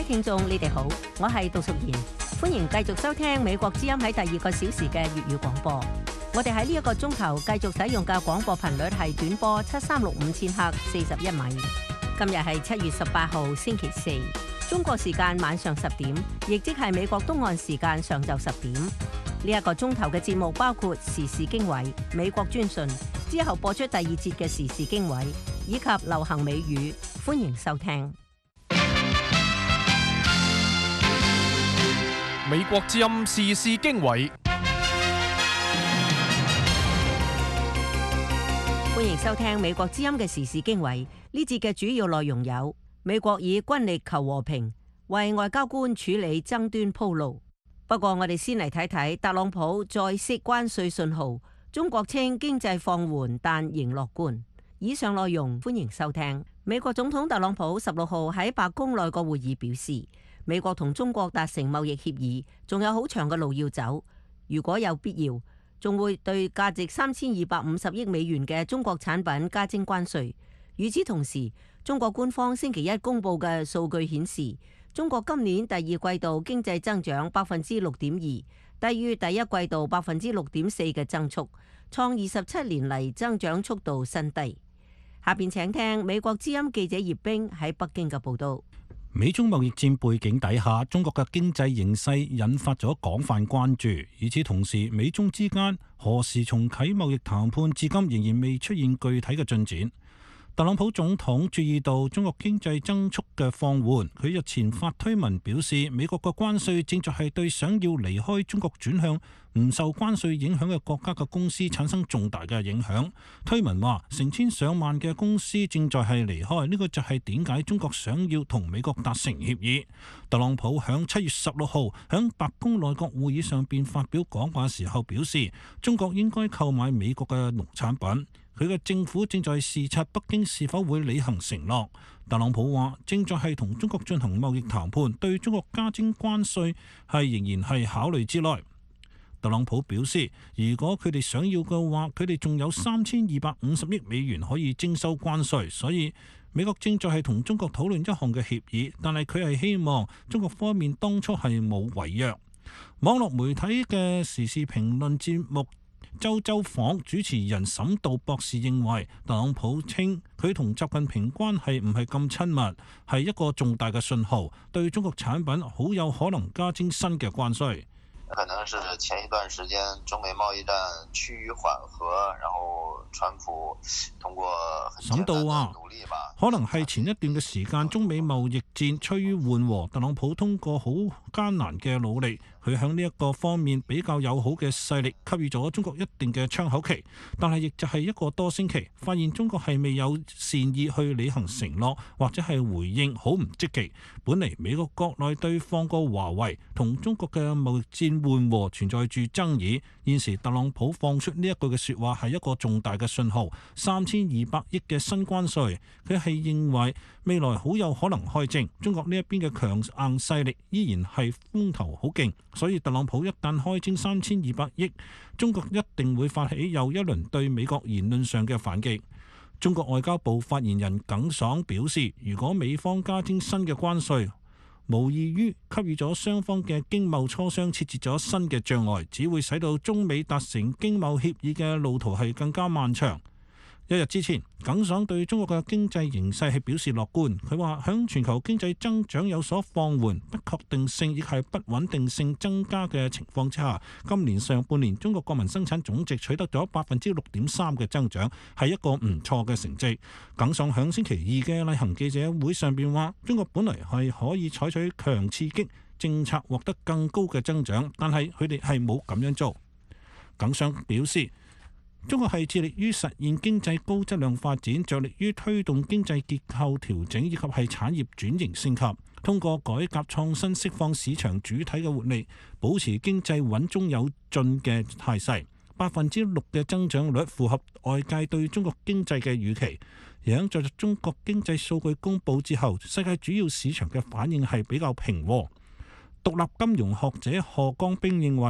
聽眾，你哋好，我係杜淑賢，歡迎繼續收聽美國之音喺第2個小時嘅粵語廣播。我哋喺呢1個鐘頭繼續使用嘅廣播頻率係短波7365千赫41米。今日係7月18號星期四，中國時間晚上10點，亦即係美國東岸時間上晝10點。呢1個鐘頭嘅節目包括時事經緯、美國專訊，之後播出第2節嘅時事經緯以及流行美語，歡迎收聽。 美國之音時事經緯， 歡迎收聽美國之音嘅時事經緯。呢節嘅主要內容有：美國以軍力求和平，為外交官處理爭端鋪路。不過我哋先嚟睇睇特朗普再釋關稅信號，中國稱經濟放緩但仍樂觀。以上內容歡迎收聽。美國總統特朗普16號喺白宮內閣會議表示，美國同中國達成貿易協議，仲有好長嘅路要走。如果有必要，仲會對價值3250億美元嘅中國產品加徵關稅。與此同時，中國官方星期一公佈嘅數據顯示，中國今年第2季度經濟增長6.2%，低於第1季度6.4%嘅增速，創27年嚟增長速度新低。下邊請聽美國之音記者葉冰喺北京嘅報導。 美中貿易戰背景底下，中國嘅經濟形勢引發咗廣泛關注。與此同時，美中之間何時重啟貿易談判，至今仍然未出現具體嘅進展。特朗普總統注意到中國經濟增速嘅放緩，佢日前發推文表示，美國嘅關稅正在係對想要離開中國轉向唔受關稅影響嘅國家嘅公司產生重大嘅影響。推文話，成千上萬嘅公司正在係離開，呢個就係點解中國想要同美國達成協議。特朗普響7月16號響白宮內閣會議上邊發表講話時候表示，中國應該購買美國嘅農產品。佢嘅政府正在視察北京是否會履行承諾。特朗普話，正在係同中國進行貿易談判，對中國加徵關稅係仍然係考慮之內。特朗普表示，如果佢哋想要嘅話，佢哋仲有3250億美元可以徵收關稅，所以美國正在係同中國討論一項嘅協議，但係佢係希望中國方面當初係冇違約。網絡媒體嘅時事評論節目周周訪主持人沈道博士認為，特朗普稱佢同習近平關係唔係咁親密，係一個重大嘅信號，對中國產品好有可能加徵新嘅關稅。 可能是前一段時間中美貿易戰趨於緩和，然後川普通過沈道話，可能係前一段嘅時間中美貿易戰趨於緩和，特朗普通過好艱難嘅努力，佢喺呢一個方面比較友好嘅勢力給予咗中國一定嘅窗口期，但係亦就係1個多星期，發現中國係未有善意去履行承諾，或者係回應好唔積極。本嚟美國國內對放過華為同中國嘅貿易戰緩和存在住爭議，現時特朗普放出呢一句嘅說話係一個重大嘅信號，3200億嘅新關稅，佢係認為未來好有可能開徵。中國呢一邊嘅強硬勢力依然係風頭好勁，所以特朗普一旦開徵3200億，中國一定會發起又一輪對美國言論上嘅反擊。中國外交部發言人耿爽表示，如果美方加徵新嘅關稅，無異於給予咗雙方嘅經貿磋商設置咗新嘅障礙，只會使到中美達成經貿協議嘅路途係更加漫長。1日之前，耿爽對中國嘅經濟形勢係表示樂觀。佢話響全球經濟增長有所放緩、不確定性亦係不穩定性增加嘅情況之下，今年上半年中國國民生產總值取得咗6.3%嘅增長，係一個唔錯嘅成績。耿爽響星期2嘅例行記者會上邊話，中國本來係可以採取強刺激政策獲得更高嘅增長，但係佢哋係冇咁樣做。耿爽表示，中國係致力於實現經濟高質量發展，着力於推動經濟結構調整以及係產業轉型升級，通過改革創新釋放市場主體嘅活力，保持經濟穩中有進嘅態勢。6%嘅增長率符合外界對中國經濟嘅預期。而喺在中國經濟數據公佈之後，世界主要市場嘅反應係比較平和。獨立金融學者賀江兵認為，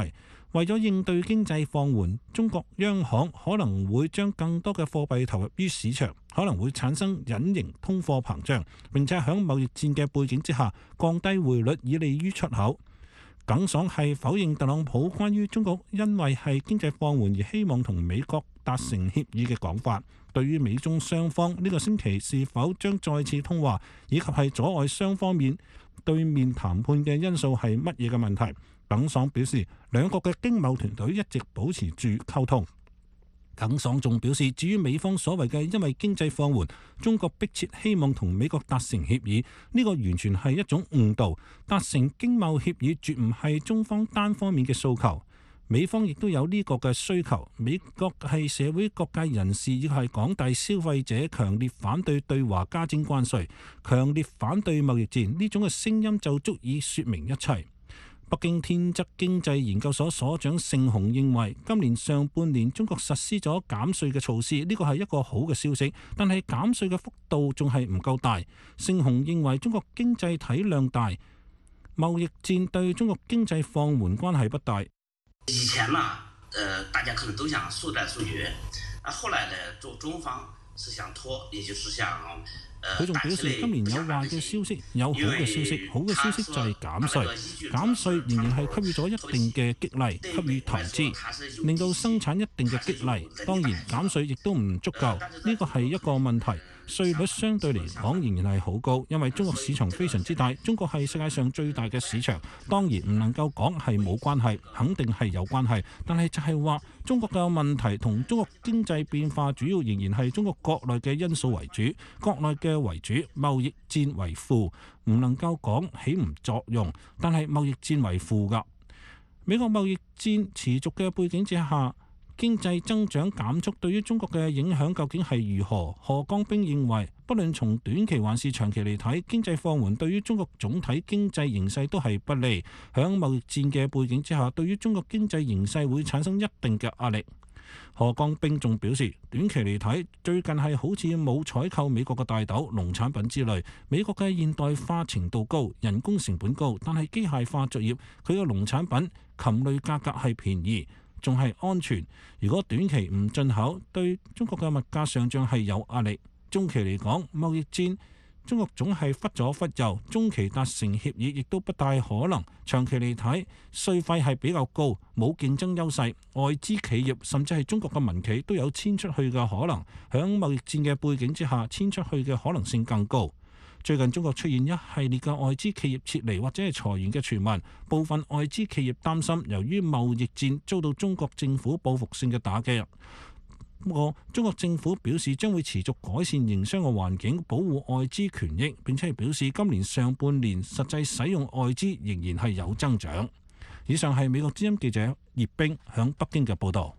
為咗應對經濟放緩，中國央行可能會將更多嘅貨幣投入於市場，可能會產生隱形通貨膨脹，並且喺貿易戰嘅背景之下降低匯率，以利於出口。耿爽係否認特朗普關於中國因為係經濟放緩而希望同美國達成協議嘅講法。對於美中雙方呢個星期是否將再次通話，以及係阻礙雙方對面談判嘅因素係乜嘢嘅問題，耿爽表示，兩國嘅經貿團隊一直保持住溝通。耿爽仲表示，至於美方所謂嘅因為經濟放緩，中國迫切希望同美國達成協議，呢個完全係一種誤導。達成經貿協議絕唔係中方單方面嘅訴求，美方亦都有呢個嘅需求。美國係社會各界人士亦係廣大消費者強烈反對對華加徵關稅，強烈反對貿易戰，呢種嘅聲音就足以說明一切。北京天則經濟研究所所長盛雄認為，今年上半年中國實施咗減稅嘅措施，呢個係一個好嘅消息，但係減稅嘅幅度仲係唔夠大。盛雄認為中國經濟體量大，貿易戰對中國經濟放緩關係不大。 以前呢，大家可能都想速戰速決，後來呢，中方是想拖，也就是想。 佢仲表示，今年有壞嘅消息，有好嘅消息。好嘅消息就係減稅，減稅仍然係給予咗一定嘅激勵，給予投資，令到生產一定嘅激勵。當然，減稅亦都唔足夠，呢個係一個問題。稅率相對嚟講仍然係好高，因為中國市場非常之大，中國係世界上最大嘅市場。當然唔能夠講係冇關係，肯定係有關係。但係就係話中國嘅問題同中國經濟變化主要仍然係中國國內嘅因素為主，國內嘅為主，貿易戰為輔，唔能夠講起唔作用。但係貿易戰為輔㗎。美國貿易戰持續嘅背景之下，經濟增長減速對於中國嘅影響究竟係如何？何江兵認為，不論從短期還是長期嚟睇，經濟放緩對於中國總體經濟形勢都係不利。響貿易戰嘅背景之下，對於中國經濟形勢會產生一定嘅壓力。何江兵仲表示，短期嚟睇，最近係好似冇採購美國嘅大豆、農產品之類。美國嘅現代化程度高，人工成本高，但係機械化作業佢嘅農產品禽類價格係便宜，仲係安全。如果短期唔進口，對中國嘅物價上漲係有壓力。中期嚟講，貿易戰中國總係忽左忽右，中期達成協議亦都不大可能。長期嚟睇，稅費係比較高，冇競爭優勢，外資企業甚至係中國嘅民企都有遷出去嘅可能。響貿易戰嘅背景之下，遷出去嘅可能性更高。最近中國出現一系列嘅外資企業撤離或者係裁員嘅傳聞，部分外資企業擔心由於貿易戰遭到中國政府報復性嘅打擊。不過，中國政府表示將會持續改善營商嘅環境，保護外資權益，並且係表示今年上半年實際使用外資仍然係有增長。以上係美國之音記者葉冰響北京嘅報導。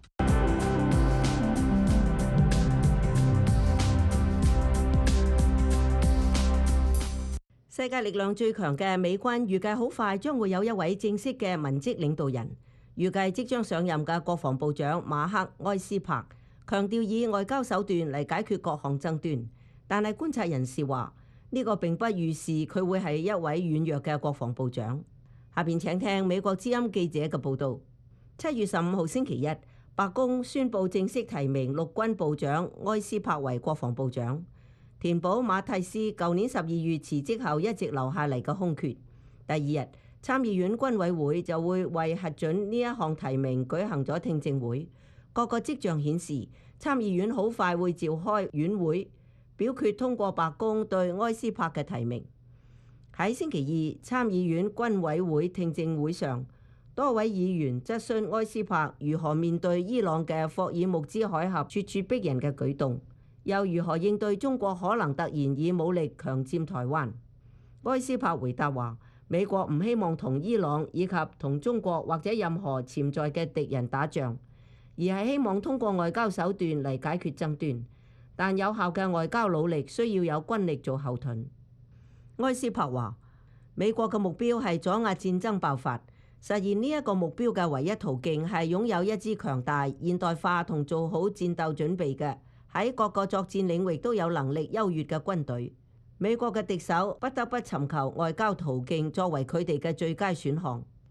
世界力量最強嘅美軍預計好快將會有一位正式嘅文職領導人，預計即將上任嘅國防部長馬克·埃斯珀強調以外交手段嚟解決各項爭端，但係觀察人士話呢個並不預示佢會係一位軟弱嘅國防部長。下邊請聽美國之音記者嘅報導。7月15號星期一，白宮宣布正式提名陸軍部長埃斯珀為國防部長，填補馬蒂斯舊年12月辭職後一直留下嚟嘅空缺。第二日，參議院軍委會就會為核准呢一項提名舉行咗聽證會。各個跡象顯示，參議院好快會召開院會表決通過白宮對埃斯珀嘅提名。喺星期二，參議院軍委會聽證會上，多位議員質詢埃斯珀如何面對伊朗嘅霍爾木茲海峽咄咄逼人嘅舉動，又如何應對中國可能突然以武力強佔台灣。埃斯珀回答話，美國唔希望同伊朗以及同中國或者任何潛在嘅敵人打仗，而係希望通過外交手段嚟解決爭端，但有效嘅外交努力需要有軍力做後盾。埃斯珀話，美國嘅目標係阻壓戰爭爆發，實現呢一個目標嘅唯一途徑係擁有一支強大、現代化同做好戰鬥準備嘅，喺各個作戰領域都有能力優越嘅軍隊。美國嘅敵手不得不尋求外交途徑作為佢哋嘅最佳選項。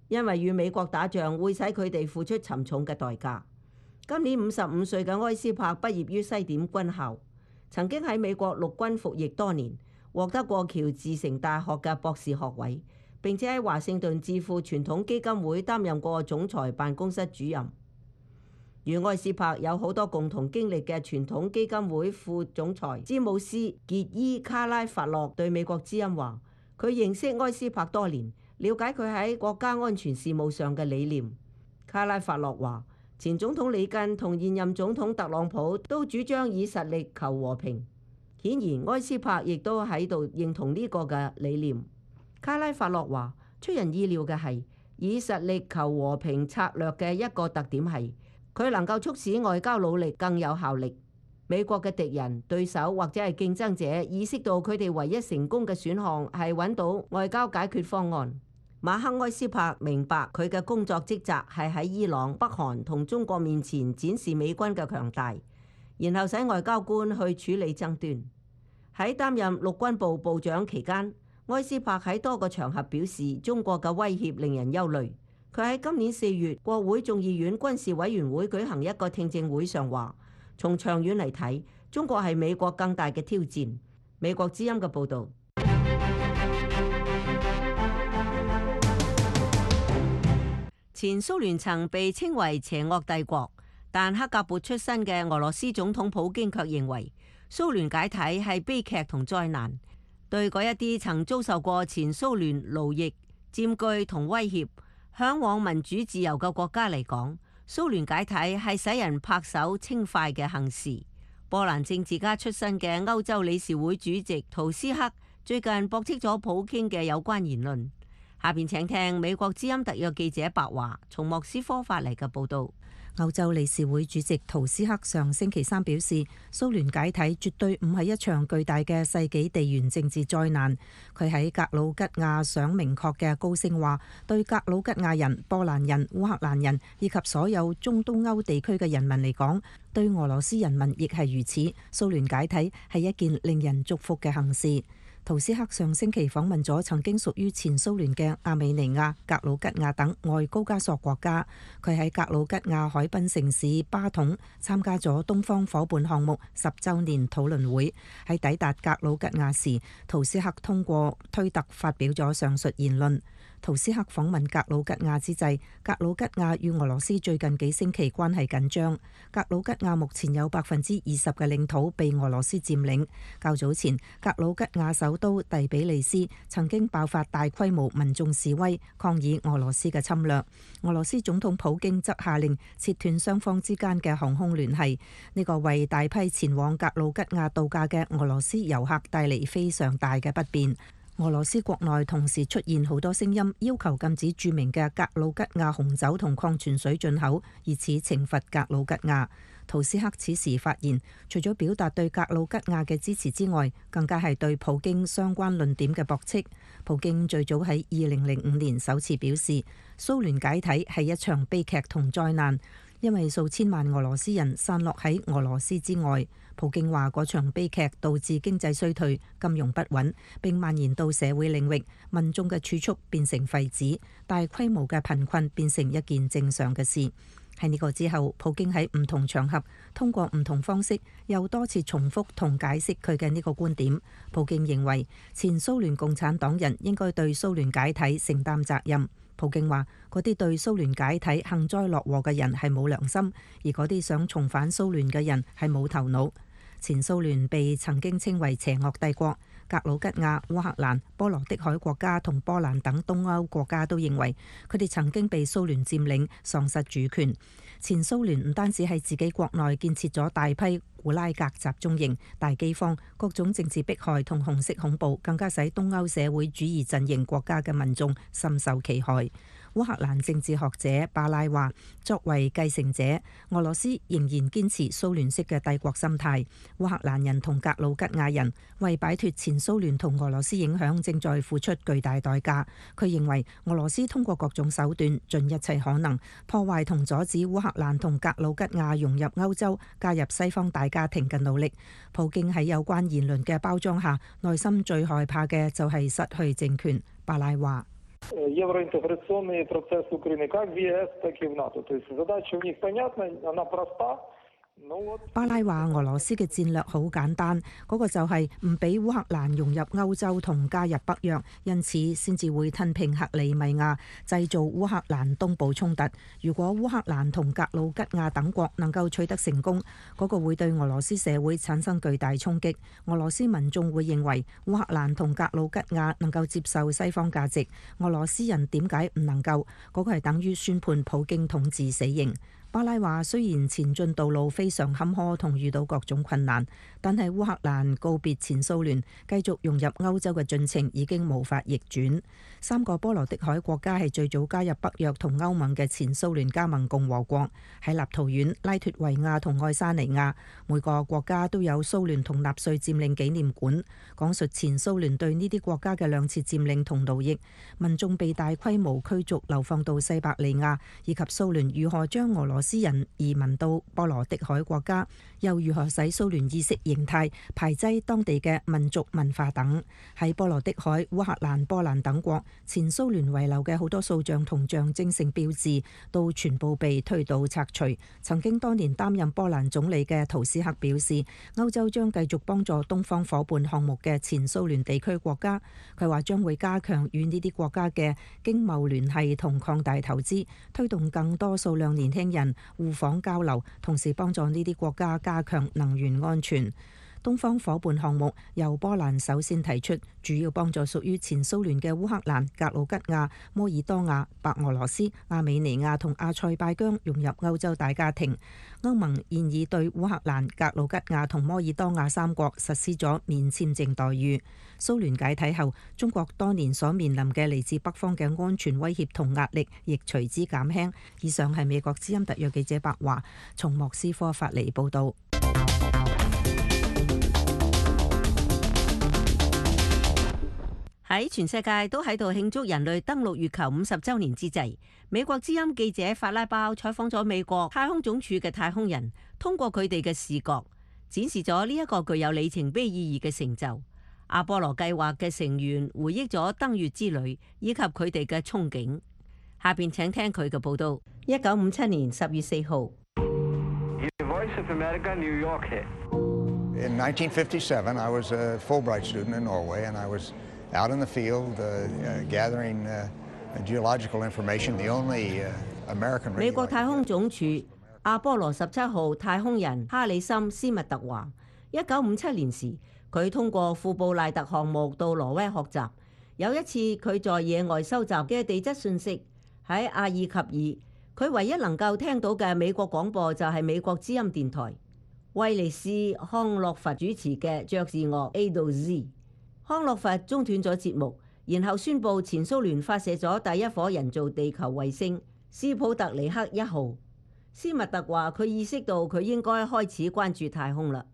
因為與美國打仗會使佢哋付出沉重嘅代價。今年55歲嘅埃斯珀畢業於西點軍校，曾經喺美國陸軍服役多年，獲得過喬治城大學嘅博士學位，並且喺華盛頓智庫傳統基金會擔任過總裁辦公室主任。與埃斯珀有好多共同經歷嘅傳統基金會副總裁詹姆斯·傑伊卡拉法洛對美國之音話：佢認識埃斯珀多年，了解佢喺國家安全事務上嘅理念。卡拉法洛話：前總統里根同現任總統特朗普都主張以實力求和平，顯然埃斯珀亦都喺度認同呢個嘅理念。卡拉法洛話：出人意料嘅係，以實力求和平策略嘅一個特點係，佢能夠促使外交努力更有效力。美國嘅敵人、對手或者係競爭者意識到佢哋唯一成功嘅選項係揾到外交解決方案。馬克埃斯珀明白佢嘅工作職責係喺伊朗、北韓同中國面前展示美軍嘅強大，然後使外交官去處理爭端。喺擔任陸軍部部長期間，埃斯珀喺多個場合表示中國嘅威脅令人憂慮。佢喺今年4月國會眾議院軍事委員會舉行一個聽證會上話：從長遠嚟睇，中國係美國更大嘅挑戰。美國之音嘅報導。前蘇聯曾被稱為邪惡帝國，但克格勃出身嘅俄羅斯總統普京卻認為蘇聯解體係悲劇同災難。對嗰一啲曾遭受過前蘇聯奴役、佔據同威脅、嚮往民主自由嘅國家嚟講，蘇聯解體係使人拍手稱快嘅幸事。波蘭政治家出身嘅歐洲理事會主席圖斯克最近駁斥咗普京嘅有關言論。下邊請聽美國之音特約記者白華從莫斯科發嚟嘅報道。 歐洲理事會主席圖斯克上星期三表示，蘇聯解體絕對唔係一場巨大嘅世紀地緣政治災難。佢喺格魯吉亞想明確嘅高聲話，對格魯吉亞人、波蘭人、烏克蘭人以及所有中東歐地區嘅人民嚟講，對俄羅斯人民亦係如此。蘇聯解體係一件令人祝福嘅幸事。圖斯克上星期訪問咗曾經屬於前蘇聯嘅亞美尼亞、格魯吉亞等外高加索國家。佢喺格魯吉亞海濱城市巴統參加咗東方夥伴項目10週年討論會。喺抵達格魯吉亞時，圖斯克通過推特發表咗上述言論。圖斯克訪問格魯吉亞之際，格魯吉亞與俄羅斯最近幾星期關係緊張。格魯吉亞目前有20%嘅領土被俄羅斯佔領。較早前，格魯吉亞首都第比利斯曾經爆發大規模民眾示威，抗議俄羅斯嘅侵略。俄羅斯總統普京則下令切斷雙方之間嘅航空聯繫。呢個為大批前往格魯吉亞度假嘅俄羅斯遊客帶嚟非常大嘅不便。俄羅斯國內同時出現好多聲音，要求禁止著名嘅格魯吉亞紅酒同礦泉水進口，以此懲罰格魯吉亞。圖斯克此時發言，除咗表達對格魯吉亞嘅支持之外，更加係對普京相關論點嘅駁斥。普京最早喺2005年首次表示，蘇聯解體係一場悲劇同災難，因為數千萬俄羅斯人散落喺俄羅斯之外。普京話嗰場悲劇導致經濟衰退、金融不穩，並蔓延到社會領域，民眾嘅儲蓄變成廢紙，大規模嘅貧困變成一件正常嘅事。喺呢個之後，普京喺唔同場合通過唔同方式又多次重複同解釋佢嘅呢個觀點。普京認為前蘇聯共產黨人應該對蘇聯解體承擔責任。普京話嗰啲對蘇聯解體幸災樂禍嘅人係冇良心，而嗰啲想重返蘇聯嘅人係冇頭腦。前蘇聯被曾經稱為邪惡帝國，格魯吉亞、烏克蘭、波羅的海國家同波蘭等東歐國家都認為佢哋曾經被蘇聯佔領、喪失主權。前蘇聯唔單止係自己國內建設咗大批古拉格集中營、大饑荒、各種政治迫害同紅色恐怖，更加使東歐社會主義陣營國家嘅民眾深受其害。烏克蘭政治學者巴拉話，作為繼承者，俄羅斯仍然堅持蘇聯式嘅帝國心態。烏克蘭人同格魯吉亞人為擺脫前蘇聯同俄羅斯影響，正在付出巨大代價。佢認為俄羅斯通過各種手段，盡一切可能破壞同阻止烏克蘭同格魯吉亞融入歐洲、加入西方大家庭嘅努力。普京喺有關言論嘅包裝下，內心最害怕嘅就係失去政權。巴拉話。 Євроінтеграційний процес України як в ЄС, так і в НАТО. Тобто задача в них понятна, вона проста. 巴拉話俄羅斯嘅戰略好簡單，嗰個就係唔俾烏克蘭融入歐洲同加入北約，因此先至會吞併克里米亞，製造烏克蘭東部衝突。如果烏克蘭同格魯吉亞等國能夠取得成功，嗰個會對俄羅斯社會產生巨大衝擊。俄羅斯民眾會認為烏克蘭同格魯吉亞能夠接受西方價值，俄羅斯人點解唔能夠？嗰個係等於宣判普京統治死刑。巴拉話：雖然前進道路非常坎坷同遇到各種困難，但係烏克蘭告別前蘇聯，繼續融入歐洲嘅進程已經無法逆轉。3個波羅的海國家係最早加入北約同歐盟嘅前蘇聯加盟共和國，喺立陶宛、拉脫維亞同愛沙尼亞，每個國家都有蘇聯同納粹佔領紀念館，講述前蘇聯對呢啲國家嘅2次佔領同奴役，民眾被大規模驅逐流放到西伯利亞，以及蘇聯如何將俄羅斯人移民到波羅的海國家，又如何使蘇聯意識形態排擠當地嘅民族文化等。喺波羅的海、烏克蘭、波蘭等國，前蘇聯遺留嘅好多塑像同象徵性標誌都全部被推倒拆除。曾經多年擔任波蘭總理嘅圖斯克表示，歐洲將繼續幫助東方夥伴項目嘅前蘇聯地區國家。佢話將會加強與呢啲國家嘅經貿聯繫同擴大投資，推動更多數量年輕人互訪交流，同時幫助呢啲國家加強能源安全。東方夥伴項目由波蘭首先提出，主要幫助屬於前蘇聯嘅烏克蘭、格魯吉亞、摩爾多瓦、白俄羅斯、亞美尼亞同阿塞拜疆融入歐洲大家庭。歐盟現已對烏克蘭、格魯吉亞同摩爾多瓦3國實施咗免簽證待遇。蘇聯解體後，中國多年所面臨嘅嚟自北方嘅安全威脅同壓力亦隨之減輕。以上係美國之音特約記者白華從莫斯科發嚟報導。 喺全世界都喺度慶祝人類登陸月球50週年之際，美國之音記者法拉包採訪咗美國太空總署嘅太空人，通過佢哋嘅視覺，展示咗呢一個具有里程碑意義嘅成就。阿波羅計劃嘅成員回憶咗登月之旅以及佢哋嘅憧憬。下邊請聽佢嘅報導。1957年10月4號。 In 1957, I was a Fulbright student in Norway, and I was out in the field gathering geological information. The only American 美國太空總署阿波羅17號太空人哈里森斯密特話：1957年時，佢通過庫布賴特項目到挪威學習。有一次，佢在野外收集嘅地質信息，喺阿爾及爾，佢唯一能夠聽到嘅美國廣播就係美國之音電台，威尼斯康洛佛主持嘅爵士樂 A 到 Z。康洛佛中斷咗節目，然後宣布前蘇聯發射咗第一顆人造地球衛星斯普特尼克1號。斯密特話：佢意識到佢應該開始關注太空啦。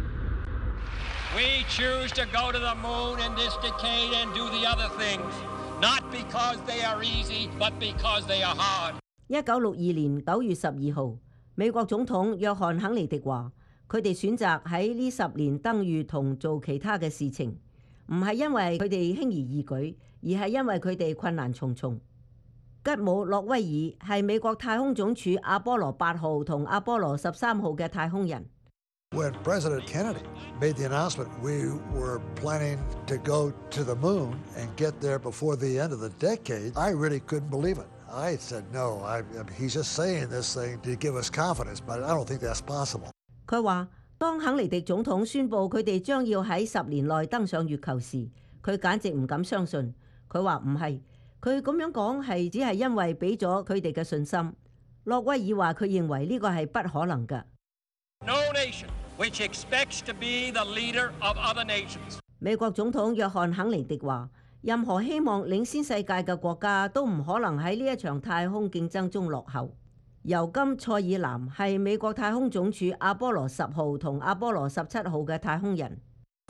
We choose to go to the moon in this decade and do the other things, not because they are easy, but because they are hard. 1962年9月12號，美國總統約翰肯尼迪話：佢哋選擇喺呢10年登月同做其他嘅事情，唔係因為佢哋輕而易舉，而係因為佢哋困難重重。吉姆洛威爾係美國太空總署阿波羅8號同阿波羅13號嘅太空人。 When President Kennedy made the announcement, we were planning to go to the moon and get there before the end of the decade. I really couldn't believe it. I said, no, he's just saying this thing to give us confidence, but I don't think that's possible. 佢話：當肯尼迪總統宣布佢哋將要喺10年內登上月球時，佢簡直唔敢相信。佢話唔係，佢咁樣講係只係因為俾咗佢哋嘅信心。洛威爾話：佢認為呢個係不可能㗎。 No nation which expects to be the leader of other nations. 美國總統約翰肯尼迪話：任何希望領先世界嘅國家都唔可能喺呢一場太空競爭中落後。尤金·塞爾南係美國太空總署阿波羅10號同阿波羅17號嘅太空人。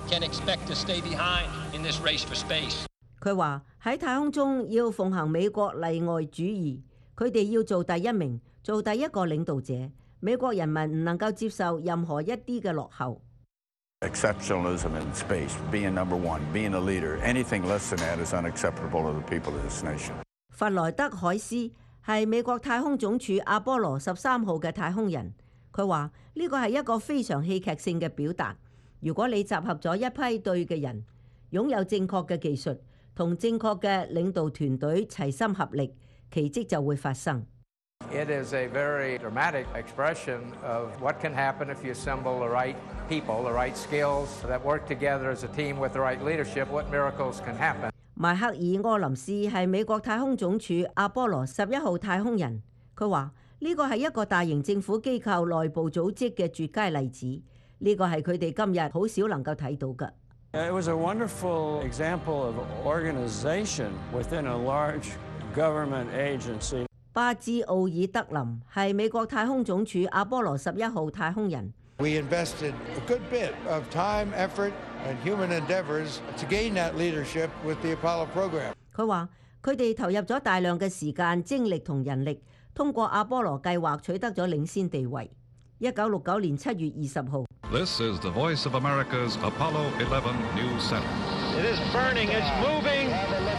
佢話喺太空中要奉行美國例外主義，佢哋要做第一名，做第一個領導者。美國人民唔能夠接受任何一啲嘅落後。 Exceptionalism in space, being number one, being a leader, anything less than that is unacceptable to the people of this nation. 弗萊德海斯係美國太空總署阿波羅13號嘅太空人，佢話呢個係一個非常戲劇性嘅表達。如果你集合咗一批對嘅人，擁有正確嘅技術同正確嘅領導團隊齊心合力，奇蹟就會發生。 It is a very dramatic expression of what can happen if you assemble the right people, the right skills that work together as a team with the right leadership, what miracles can happen. 邁克爾柯林斯係美國太空總署阿波羅11號太空人，佢話呢個係一個大型政府機構內部組織嘅絕佳例子，呢個係佢哋今日好少能夠睇到嘅。 It was a wonderful example of organization within a large government agency. 巴茲奧爾德林係美國太空總署阿波羅11號太空人。 We invested a good bit of time, effort, and human endeavors to gain that leadership with the Apollo program. 佢話佢哋投入咗大量嘅時間、精力同人力，通過阿波羅計劃取得咗領先地位。1969年7月20號。 This is the voice of America's Apollo 11 News Center. It is burning, it's moving.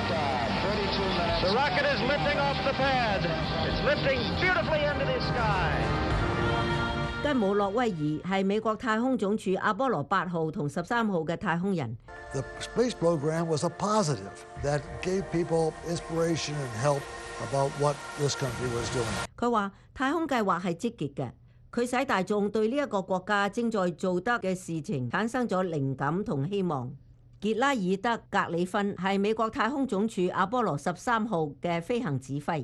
The rocket is lifting off the pad. It's lifting beautifully into the sky. 吉姆洛威爾係美國太空總署阿波羅8號同13號嘅太空人。 The space program was a positive that gave people inspiration and help about what this country was doing. 佢話太空計劃係積極嘅，佢使大眾對呢一個國家正在做得嘅事情產生咗靈感同希望。傑拉爾德格里芬係美國太空總署阿波羅13號嘅飛行指揮。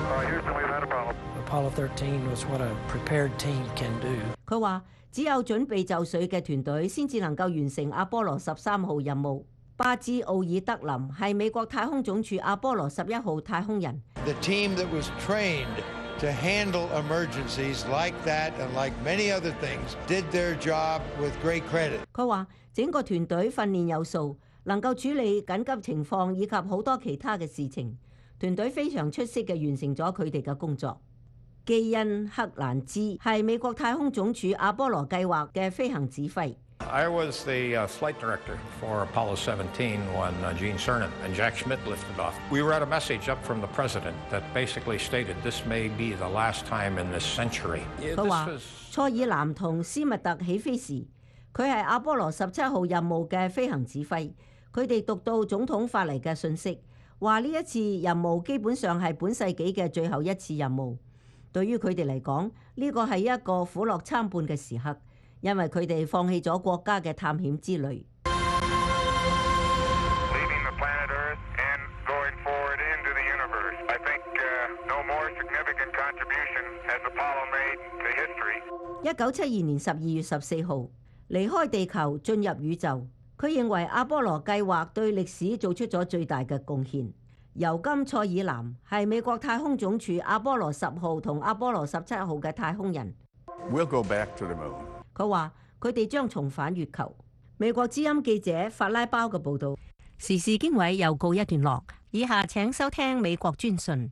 Apollo 13 was what a prepared team can do. 佢話只有準備就緒嘅團隊先至能夠完成阿波羅13號任務。巴茲奧爾德林係美國太空總署阿波羅11號太空人。 The team that was trained to handle emergencies like that and like many other things did their job with great credit. 佢話整個團隊訓練有素，能夠處理緊急情況以及好多其他嘅事情。團隊非常出色嘅完成咗佢哋嘅工作。基恩克蘭茲係美國太空總署阿波羅計劃嘅飛行指揮。 I was the flight director for Apollo 17 when Gene Cernan and Jack Schmitt lifted off. We read a message up from the president that basically stated this may be the last time in this century. 佢話塞爾南同斯密特起飛時，佢係阿波羅17號任務嘅飛行指揮。佢哋讀到總統發嚟嘅信息，話呢一次任務基本上係本世紀嘅最後一次任務。對於佢哋嚟講，呢個係一個苦樂參半嘅時刻，因為佢哋放棄咗國家嘅探險之旅。1972年12月14號，離開地球進入宇宙。佢認為阿波羅計劃對歷史做出咗最大嘅貢獻。尤金塞爾南係美國太空總署阿波羅10號同阿波羅17號嘅太空人。 We'll go back to the moon. 佢話佢哋將重返月球。美國之音記者法拉包嘅報導。時事經緯又告一段落，以下請收聽美國專訊。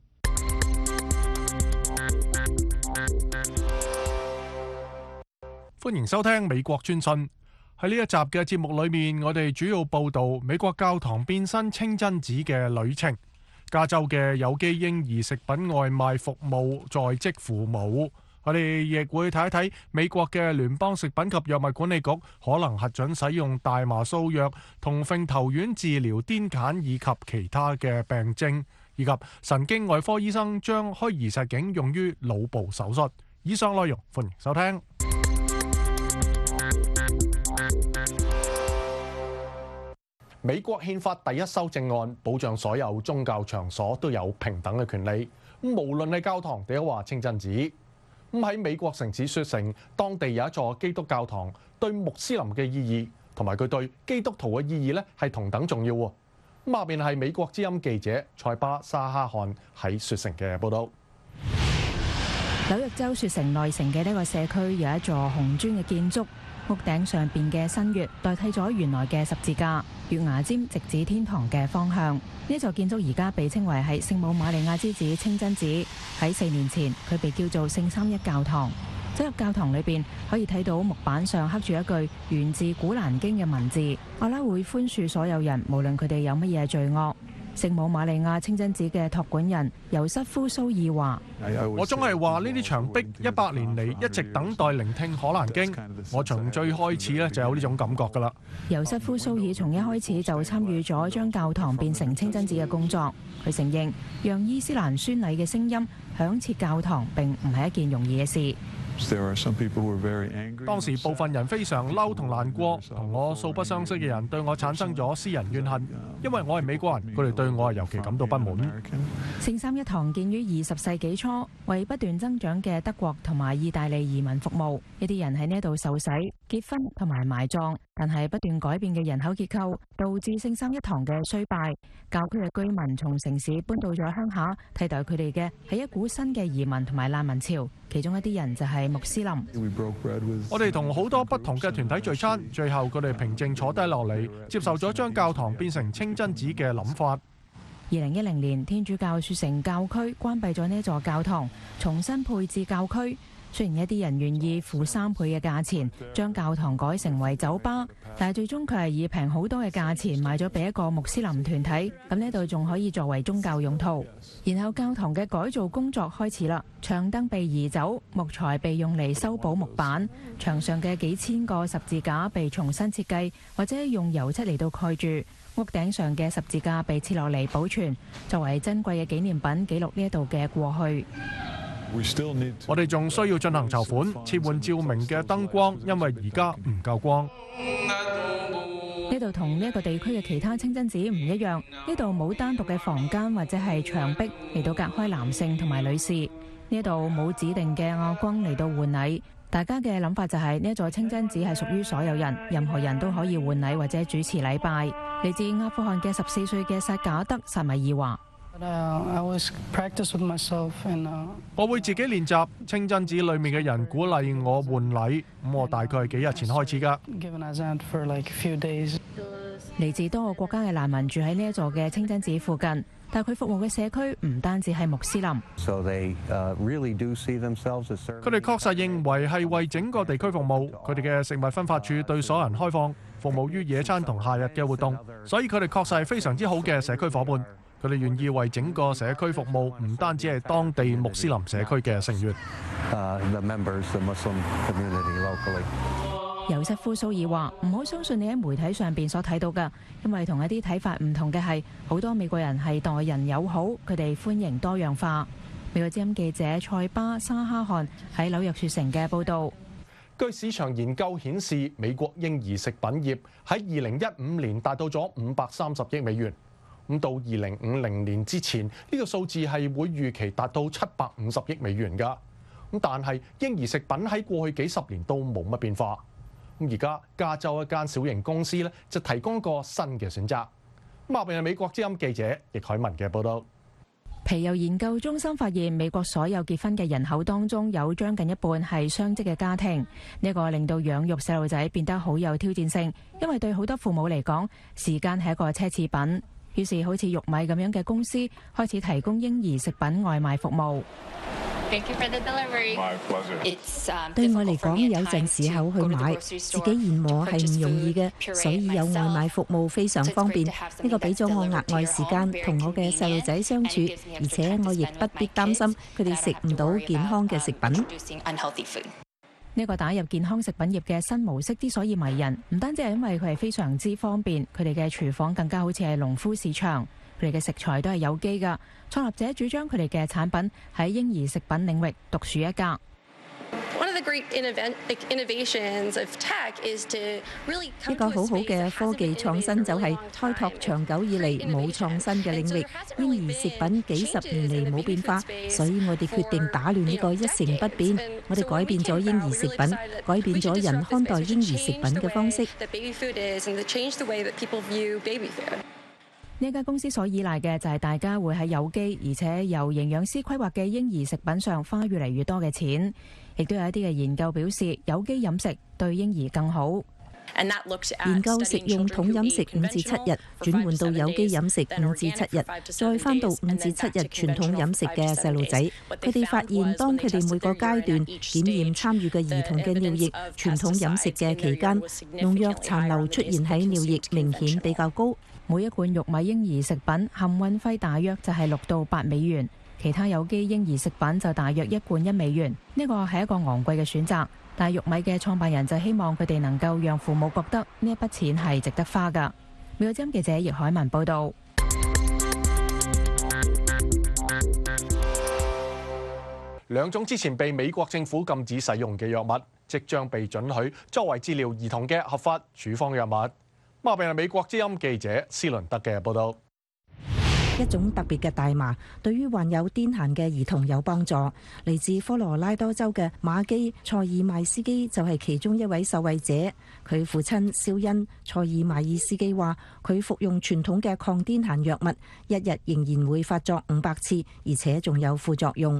歡迎收聽美國專訊。喺呢一集嘅節目裏面，我哋主要報導美國教堂變身清真寺嘅旅程。加州嘅有機嬰兒食品外賣服務在職父母，我哋亦會睇一睇美國嘅聯邦食品及藥物管理局可能核准使用大麻素藥同揈頭丸治療癲癇以及其他嘅病症，以及神經外科醫生將虛擬實境用於腦部手術。以上內容歡迎收聽。美國憲法第一修正案保障所有宗教場所都有平等嘅權利，無論係教堂定係話清真寺。喺美國城市雪城，當地有一座基督教堂，對穆斯林嘅意義同埋佢對基督徒嘅意義咧係同等重要喎。下邊係美國之音記者塞巴沙哈漢喺雪城嘅報導。 紐約州雪城內城嘅呢個社區有一座紅磚嘅建築，屋頂上邊嘅新月代替咗原來嘅十字架，月牙尖直指天堂嘅方向。呢座建築而家被稱為係聖母瑪利亞之子清真寺。喺4年前，佢被叫做聖三一教堂。 走入教堂裏邊，可以睇到木板上刻住一句源自古蘭經嘅文字：阿拉會寬恕所有人，無論佢哋有乜嘢罪惡。聖母瑪利亞清真寺嘅託管人尤瑟夫蘇爾話： 我總係話呢啲牆壁100年嚟一直等待聆聽可蘭經，我從最開始咧就有呢種感覺㗎啦。 尤瑟夫蘇爾從一開始就參與咗將教堂變成清真寺嘅工作。佢承認讓伊斯蘭宣禮嘅聲音響徹教堂並唔係一件容易嘅事。 當時部分人非常嬲同難過，同我素不相識嘅人對我產生咗私人怨恨，因為我係美國人，佢哋對我係尤其感到不滿。 聖三一堂建於20世紀初，為不斷增長嘅德國同埋意大利移民服務。一啲人喺呢度受洗、結婚同埋埋葬，但係不斷改變嘅人口結構導致聖三一堂嘅衰敗。教區嘅居民從城市搬到咗鄉下，替代佢哋嘅係一股新嘅移民同埋難民潮。其中一啲人就係穆斯林。 我哋同好多不同嘅團體聚餐，最後佢哋平靜坐低落嚟，接受咗將教堂變成清真寺嘅諗法。 2010年，天主教雪城教區關閉咗呢座教堂，重新配置教區。雖然一啲人願意付3倍嘅價錢將教堂改成為酒吧，但係最終佢係以平好多嘅價錢賣咗俾一個穆斯林團體。咁呢度仲可以作為宗教用途。然後教堂嘅改造工作開始啦，長燈被移走，木材被用嚟修補木板，牆上嘅幾千個十字架被重新設計，或者用油漆嚟到蓋住。屋頂上嘅十字架被切落嚟保存，作為珍貴嘅紀念品，記錄呢一度嘅過去。 我哋仲需要進行籌款，切換照明嘅燈光，因為而家唔夠光。 呢度同呢一個地區嘅其他清真寺唔一樣，呢度冇單獨嘅房間或者係牆壁嚟到隔開男性同埋女士，呢度冇指定嘅亞軍嚟到換禮。大家嘅諗法就係呢一座清真寺係屬於所有人，任何人都可以換禮或者主持禮拜。嚟自阿富汗嘅14歲嘅薩賈德薩米爾話。 我會自己練習，清真寺裏面嘅人鼓勵我換禮，咁我大概係幾日前開始㗎。 嚟自多個國家嘅難民住喺呢一座嘅清真寺附近，但佢服務嘅社區唔單止係穆斯林。 佢哋確實認為係為整個地區服務。佢哋嘅食物分發處對所有人開放，服務於野餐同夏日嘅活動，所以佢哋確實係非常之好嘅社區伙伴。佢哋願意為整個社區服務，唔單止係當地穆斯林社區嘅成員。 尤瑟夫蘇爾話：唔好相信你喺媒體上邊所睇到嘅，因為同一啲睇法唔同嘅係，好多美國人係待人友好，佢哋歡迎多樣化。美國之音記者塞巴沙哈汗喺紐約雪城嘅報導。 據市場研究顯示，美國嬰兒食品業喺2015年達到咗530億美元。咁到2050年之前，呢個數字係會預期達到750億美元㗎。咁但係嬰兒食品喺過去幾十年都冇乜變化。咁而家加州一間小型公司咧就提供個新嘅選擇。咁下邊係美國之音記者易凱文嘅報導。 皮尤研究中心發現，美國所有結婚嘅人口當中有將近一半係雙職嘅家庭。呢個令到養育細路仔變得好有挑戰性，因為對好多父母嚟講，時間係一個奢侈品。於是好似玉米咁樣嘅公司開始提供嬰兒食品外賣服務。 Thank you for the delivery. My pleasure. 對我嚟講，有陣時候去買自己研磨係唔容易嘅，所以有外賣服務非常方便。呢個俾咗我額外時間同我嘅細路仔相處，而且我亦不必擔心佢哋食唔到健康嘅食品。 呢個打入健康食品業嘅新模式之所以迷人，唔單止係因為佢係非常之方便，佢哋嘅廚房更加好似係農夫市場，佢哋嘅食材都係有機㗎。創立者主張佢哋嘅產品喺嬰兒食品領域獨樹一格。 一個好好嘅科技創新就係開拓長久以嚟冇創新嘅領域。嬰兒食品幾十年嚟冇變化，所以我哋決定打亂呢個一成不變。我哋改變咗嬰兒食品，改變咗人看待嬰兒食品嘅方式。 呢間公司所依賴嘅就係大家會喺有機而且由營養師規劃嘅嬰兒食品上花越嚟越多嘅錢，亦都有一啲嘅研究表示有機飲食對嬰兒更好。 研究食用統飲食5至7日，轉換到有機飲食5至7日，再返到5至7日傳統飲食嘅細路仔，佢哋發現當佢哋每個階段檢驗參與嘅兒童嘅尿液傳統飲食嘅期間，農藥殘留出現喺尿液明顯比較高。 每一罐玉米嬰兒食品含運費大約就係6到8美元，其他有機嬰兒食品就大約一罐1美元。呢個係一個昂貴嘅選擇，但係玉米嘅創辦人就希望佢哋能夠讓父母覺得呢一筆錢係值得花㗎。美國之音記者葉海文報導。 兩種之前被美國政府禁止使用嘅藥物，即將被准許作為治療兒童嘅合法處方藥物。下邊係美國之音記者斯倫德嘅報導。 一種特別嘅大麻對於患有癲癇嘅兒童有幫助。嚟自科羅拉多州嘅馬基塞爾邁斯基就係其中一位受惠者。佢父親肖恩塞爾邁爾斯基話：佢服用傳統嘅抗癲癇藥物，一日仍然會發作500次，而且仲有副作用。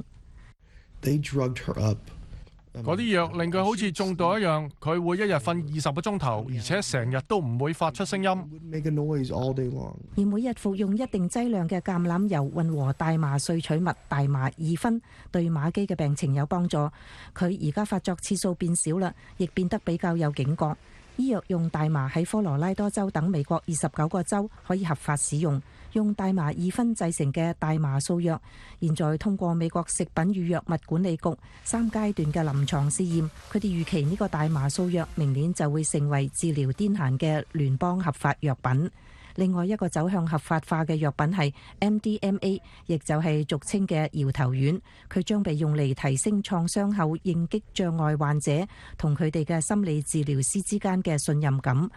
嗰啲藥令佢好似中毒一樣，佢會一日瞓20個鐘頭，而且成日都唔會發出聲音。 而每日服用一定劑量嘅橄欖油混合大麻萃取物大麻2酚，對馬基嘅病情有幫助。佢而家發作次數變少啦，亦變得比較有警覺。醫藥用大麻喺科羅拉多州等美國29個州可以合法使用。用大麻2酚製成嘅大麻素藥，現在通過美國食品與藥物管理局3階段嘅臨床試驗。佢哋預期呢個大麻素藥明年就會成為治療癲癇嘅聯邦合法藥品。另外一個走向合法化嘅藥品係 MDMA， 亦就係俗稱嘅搖頭丸。佢將被用嚟提升創傷後應激障礙患者同佢哋嘅心理治療師之間嘅信任感。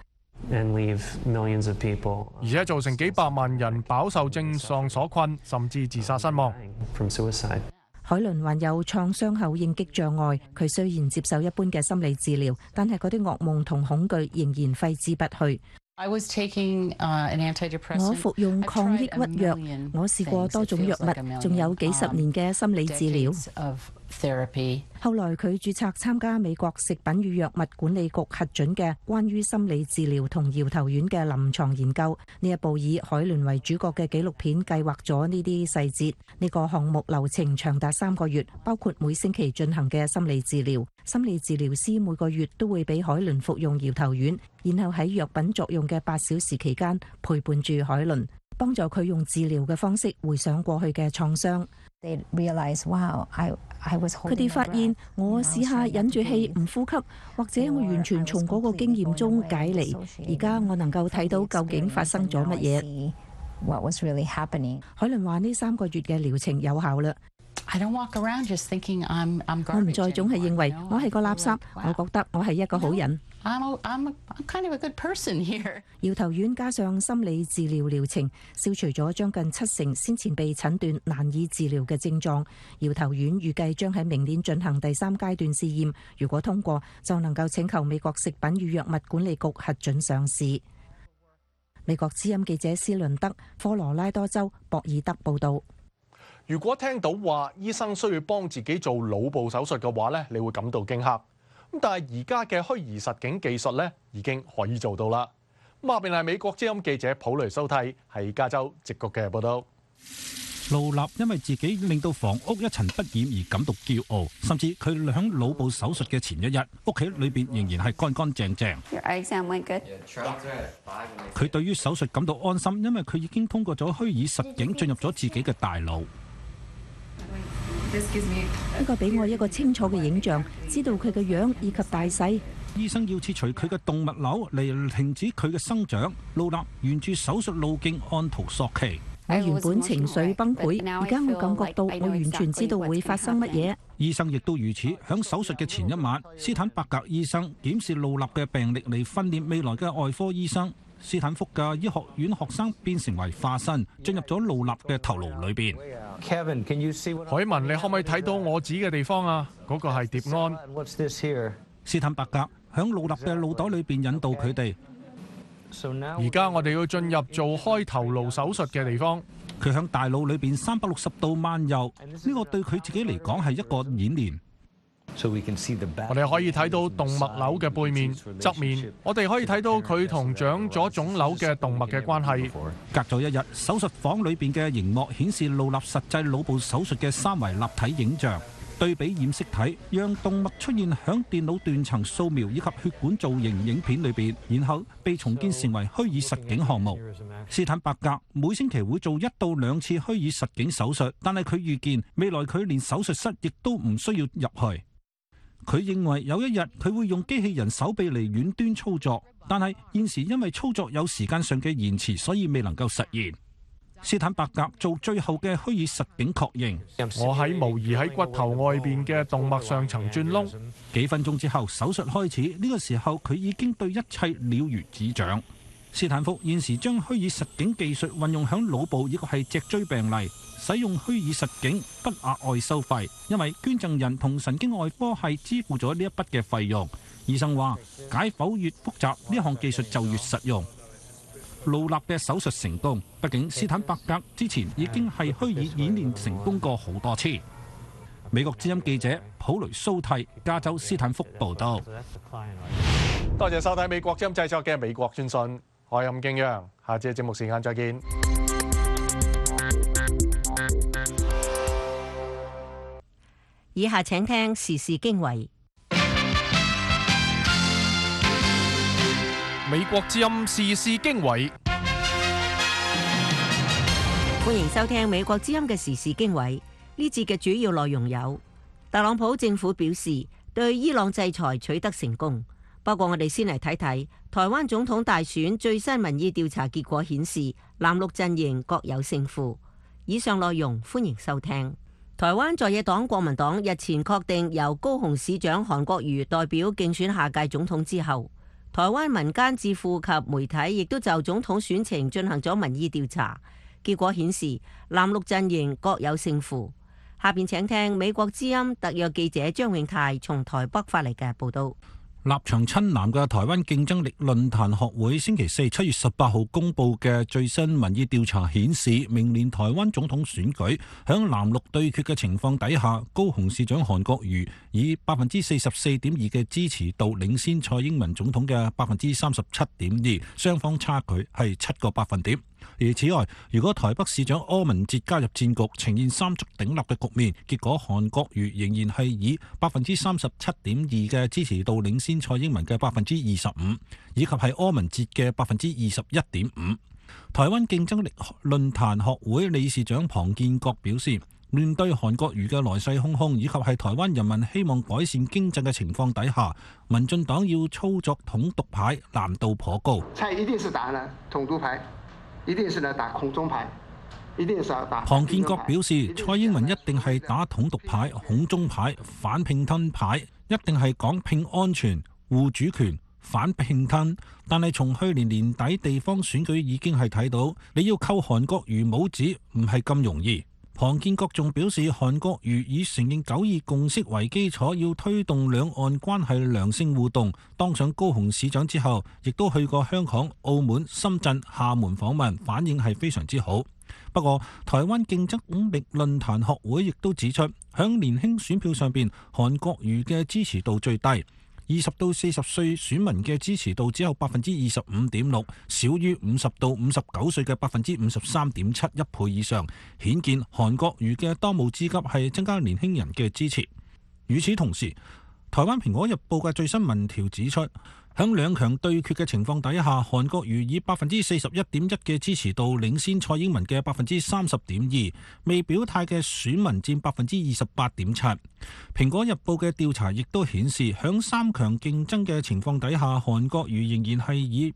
而且造成幾百萬人飽受症狀所困，甚至自殺身亡。 海倫患有創傷後應激障礙，佢雖然接受一般嘅心理治療，但係嗰啲噩夢同恐懼仍然揮之不去。我服用抗抑鬱藥，我試過多種藥物，仲有幾十年嘅心理治療。後來佢註冊參加美國食品與藥物管理局核准嘅關於心理治療同搖頭丸嘅臨床研究。呢一部以海倫為主角嘅紀錄片計劃咗呢啲細節。呢個項目流程長達3個月，包括每星期進行嘅心理治療。心理治療師每個月都會俾海倫服用搖頭丸，然後喺藥品作用嘅8小時期間陪伴住海倫，幫助佢用治療嘅方式回想過去嘅創傷。佢哋發現我試下忍住氣唔呼吸，或者我完全從嗰個經驗中解離。而家我能夠睇到究竟發生咗乜嘢。海倫話呢3個月嘅療程有效啦。我唔再總係認為我係個垃圾，我覺得我係一個好人。搖頭丸加上心理治療療程，消除咗將近70%先前被診斷難以治療嘅症狀。搖頭丸預計將喺明年進行第3階段試驗，如果通過，就能夠請求美國食品與藥物管理局核准上市。美國之音記者斯倫德，科羅拉多州博爾德報道。 如果聽到話醫生需要幫自己做腦部手術嘅話咧，你會感到驚嚇。咁但係而家嘅虛擬實境技術咧，已經可以做到啦。咁下邊係美國之音記者普雷蘇蒂喺加州直局嘅報道。 盧納因為自己令到房屋一塵不染而感到驕傲，甚至佢響腦部手術嘅前一日，屋企裏邊仍然係乾乾淨淨。佢對於手術感到安心，因為佢已經通過咗虛擬實境進入咗自己嘅大腦。 呢個俾我一個清楚嘅影像，知道佢嘅樣以及大細。 醫生要切除佢嘅動脈瘤嚟停止佢嘅生長。盧納沿住手術路徑按圖索驥。 我原本情緒崩潰，而家我感覺到我完全知道會發生乜嘢。 醫生亦都如此。響手術嘅前一晚，斯坦伯格醫生檢視盧納嘅病歷嚟訓練未來嘅外科醫生。斯坦福嘅醫學院學生變成為化身，進入咗盧納嘅頭顱裏邊。 海文，你可唔可以睇到我指嘅地方啊？嗰個係蝶胺。 斯坦伯格響盧納嘅腦袋裏邊引導佢哋。 而家我哋要進入做開頭顱手術嘅地方。 佢響大腦裏邊360度漫遊，呢個對佢自己嚟講係一個演練。 我哋可以睇到動脈瘤嘅背面、側面，我哋可以睇到佢同長咗腫瘤嘅動脈嘅關係。 隔咗一日，手術房裏邊嘅熒幕顯示盧納實際腦部手術嘅三維立體影像，對比染色體，讓動脈出現響電腦斷層掃描以及血管造型影片裏邊，然後被重建成為虛擬實境項目。斯坦伯格每星期會做1到2次虛擬實境手術，但係佢預見未來佢連手術室亦都唔需要入去。佢認為有一日佢會用機器人手臂嚟遠端操作，但係現時因為操作有時間上嘅延遲，所以未能夠實現。斯坦伯格做最後嘅虛擬實境確認， 我喺模擬喺骨頭外邊嘅動脈上層鑽窿。 幾分鐘之後手術開始，呢個時候佢已經對一切了如指掌。斯坦福現時將虛擬實境技術運用響腦部，亦係脊椎病例，使用虛擬實境不額外收費，因為捐贈人同神經外科係支付咗呢一筆嘅費用。醫生話解剖越複雜，呢項技術就越實用。盧納嘅手術成功，畢竟斯坦伯格之前已經係虛擬演練成功過好多次。美國之音記者普雷蘇蒂，加州斯坦福報道。 多謝收睇美國之音製作嘅美國專訊，我係任敬揚，下次嘅節目時間再見。 以下請聽時事經緯。 美國之音時事經緯， 歡迎收聽美國之音嘅時事經緯。呢節嘅主要內容有：特朗普政府表示對伊朗制裁取得成功。不過我哋先嚟睇睇台灣總統大選最新民意調查結果顯示，藍綠陣營各有勝負。以上內容歡迎收聽。台灣在野黨國民黨日前確定由高雄市長韓國瑜代表競選下屆總統之後，台灣民間智庫及媒體亦都就總統選情進行咗民意調查，結果顯示藍綠陣營各有勝負。下邊請聽美國之音特約記者張永泰從台北發嚟嘅報道。 立場親藍嘅台灣競爭力論壇學會星期四7月18號公佈嘅最新民意調查顯示，明年台灣總統選舉響藍綠對決嘅情況底下，高雄市長韓國瑜以44.2%嘅支持度領先蔡英文總統嘅37.2%，雙方差距係7個百分點。而此外，如果台北市長柯文哲加入戰局，呈現三足鼎立嘅局面，結果韓國瑜仍然係以37.2%嘅支持度領先蔡英文嘅25%，以及係柯文哲嘅21.5%。台灣競爭力論壇學會理事長龐建國表示，面對韓國瑜嘅來勢洶洶，以及係台灣人民希望改善經濟嘅情況底下，民進黨要操作統獨牌難度頗高。 蔡一定是打呢統獨牌，一定是呢打空中牌，一定是要打。 龐建國表示，蔡英文一定係打統獨牌、恐中牌、反併吞牌，一定係講拼安全、護主權、反併吞。但係從去年年底地方選舉已經係睇到，你要扣韓國瑜帽子唔係咁容易。龐建國仲表示，韓國瑜以承認9·2共識為基礎，要推動兩岸關係良性互動。當上高雄市長之後，亦都去過香港、澳門、深圳、廈門訪問，反應係非常之好。不過，台灣競爭力論壇學會亦都指出，響年輕選票上邊，韓國瑜嘅支持度最低。20到40歲選民嘅支持度只有25.6%，少於50到59歲嘅53.7%，一倍以上，顯見韓國瑜嘅當務之急係增加年輕人嘅支持。與此同時，台灣蘋果日報嘅最新民調指出，響兩強對決嘅情況底下，韓國瑜以41.1%嘅支持度領先蔡英文嘅30.2%，未表態嘅選民佔28.7%。蘋果日報嘅調查亦都顯示，響三強競爭嘅情況底下，韓國瑜仍然係以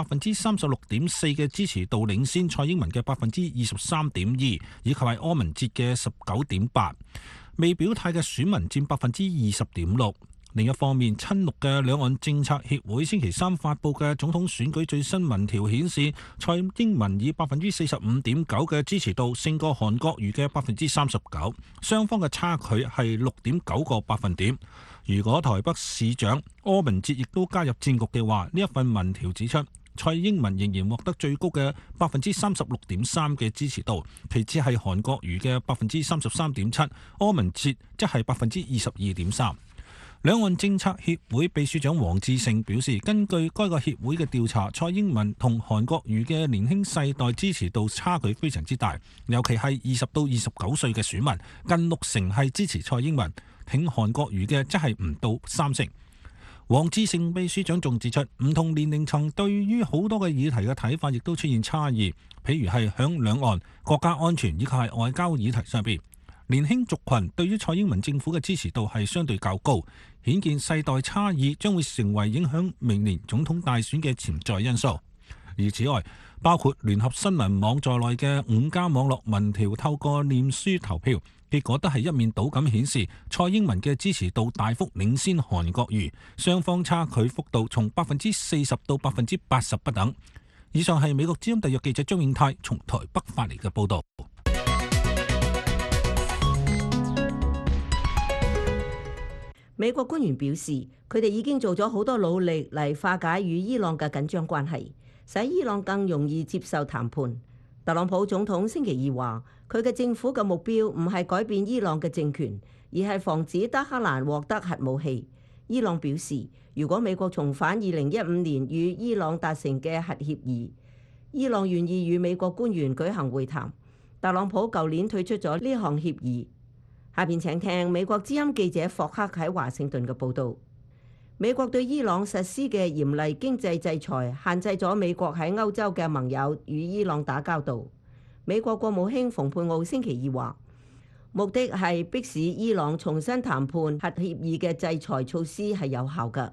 36.4%嘅支持度領先蔡英文嘅23.2%，以及係柯文哲嘅19.8%。未表態嘅選民佔20.6%。另一方面，親綠嘅兩岸政策協會星期三發布嘅總統選舉最新民調顯示，蔡英文以45.9%嘅支持度勝過韓國瑜嘅39%，雙方嘅差距係6.9個百分點。如果台北市長柯文哲亦都加入戰局嘅話，呢一份民調指出，蔡英文仍然獲得最高嘅36.3%嘅支持度，其次係韓國瑜嘅33.7%，柯文哲則係22.3%。 兩岸政策協會秘書長黃志勝表示，根據該個協會嘅調查，蔡英文同韓國瑜嘅年輕世代支持度差距非常之大，尤其係20到29歲嘅選民，近60%係支持蔡英文，挺韓國瑜嘅則係唔到30%。黃志勝秘書長仲指出，唔同年齡層對於好多嘅議題嘅睇法亦都出現差異，譬如係響兩岸、國家安全以及係外交議題上邊，年輕族群對於蔡英文政府嘅支持度係相對較高，顯見世代差異將會成為影響明年總統大選嘅潛在因素。而此外，包括聯合新聞網在內嘅5家網絡民調透過臉書投票，結果都係一面倒咁顯示蔡英文嘅支持度大幅領先韓國瑜，雙方差距幅度從40%到80%不等。以上係美國之音特約記者張永泰從台北發嚟嘅報導。 美國官員表示，佢哋已經做咗好多努力嚟化解與伊朗嘅緊張關係，使伊朗更容易接受談判。特朗普總統星期二話，佢嘅政府嘅目標唔係改變伊朗嘅政權，而係防止德黑蘭獲得核武器。伊朗表示，如果美國重返2015年與伊朗達成嘅核協議，伊朗願意與美國官員舉行會談。特朗普舊年退出咗呢項協議。下邊請聽美國之音記者霍克喺華盛頓嘅報導。美國對伊朗實施嘅嚴厲經濟制裁，限制咗美國喺歐洲嘅盟友與伊朗打交道。美國國務卿蓬佩奧星期二話，目的係迫使伊朗重新談判核協議嘅制裁措施係有效嘅。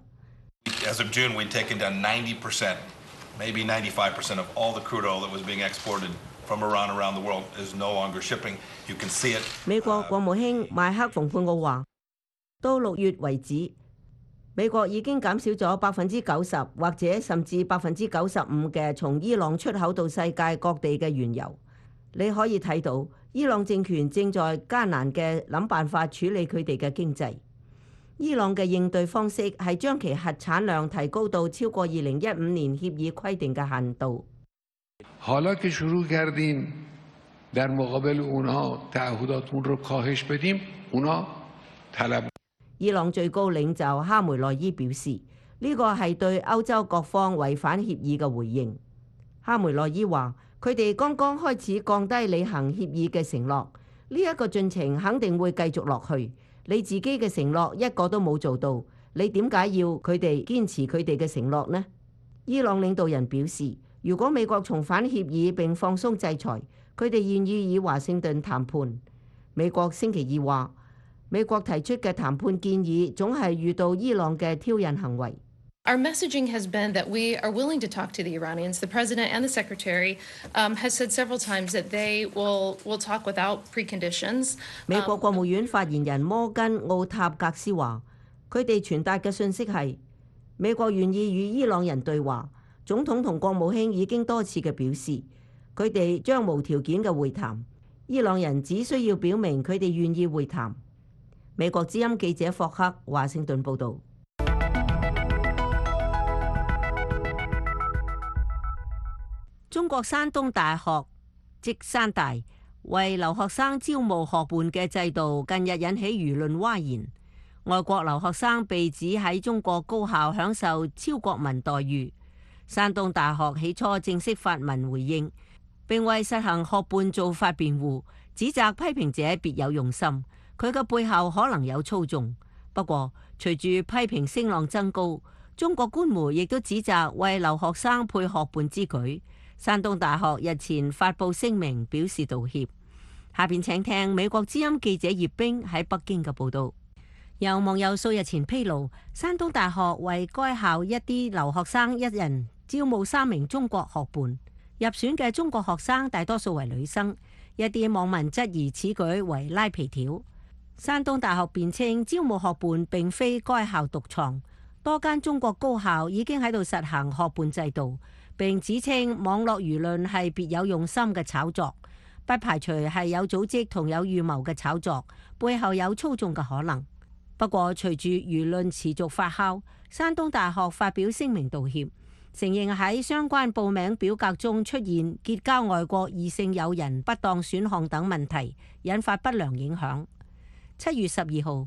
As of June, we'd taken down 90%, maybe 95% of all the crude oil that was being exported from Iran around the world is no longer shipping. You can see it. 美國國務卿邁克蓬佩奧話，到6月為止，美國已經減少咗90%或者甚至95%嘅從伊朗出口到世界各地嘅原油。你可以睇到，伊朗政權正在艱難嘅諗辦法處理佢哋嘅經濟。伊朗嘅應對方式係將其核產量提高到超過2015年協議規定嘅限度。 حالا که شروع کردیم در مقابل اونها تعهداتمون رو کاهش بدیم اونا طلب。 伊朗最高領袖哈梅內伊表示，呢個係對歐洲各方違反協議嘅回應。哈梅內伊話，佢哋剛剛開始降低履行協議嘅承諾，呢一個進程肯定會繼續落去。你自己嘅承諾一個都冇做到，你點解要佢哋堅持佢哋嘅承諾呢？伊朗領導人表示，如果美國重返協議並放鬆制裁，佢哋願意與華盛頓談判。美國星期二話，美國提出嘅談判建議總係遇到伊朗嘅挑釁行為。 Our messaging has been that we are willing to talk to the Iranians. The president and the secretary has said several times that they will talk without preconditions. 美國國務院發言人摩根奧塔格斯話，佢哋傳達嘅信息係美國願意與伊朗人對話。總統同國務卿已經多次嘅表示，佢哋將無條件嘅會談。伊朗人只需要表明佢哋願意會談。美國之音記者霍克華盛頓報導。中國山東大學即山大為留學生招募學伴嘅制度，近日引起輿論譁然。外國留學生被指喺中國高校享受超國民待遇。山東大學起初正式發文回應，並為實行學伴做法辯護，指責批評者別有用心，佢嘅背後可能有操縱。不過，隨住批評聲浪增高，中國官媒亦都指責為留學生配學伴之舉。山東大學日前發布聲明表示道歉。下邊請聽美國之音記者葉冰喺北京嘅報道。有網友數日前披露，山東大學為該校一啲留學生一人招募3名中國學伴，入選嘅中國學生大多數為女生。一啲網民質疑此舉為拉皮條。山東大學辯稱招募學伴並非該校獨創，多間中國高校已經喺度實行學伴制度。並指稱網絡輿論係別有用心嘅炒作，不排除係有組織同有預謀嘅炒作，背後有操縱嘅可能。不過，隨住輿論持續發酵，山東大學發表聲明道歉，承認喺相關報名表格中出現結交外國異性友人不當選項等問題，引發不良影響。7月12號，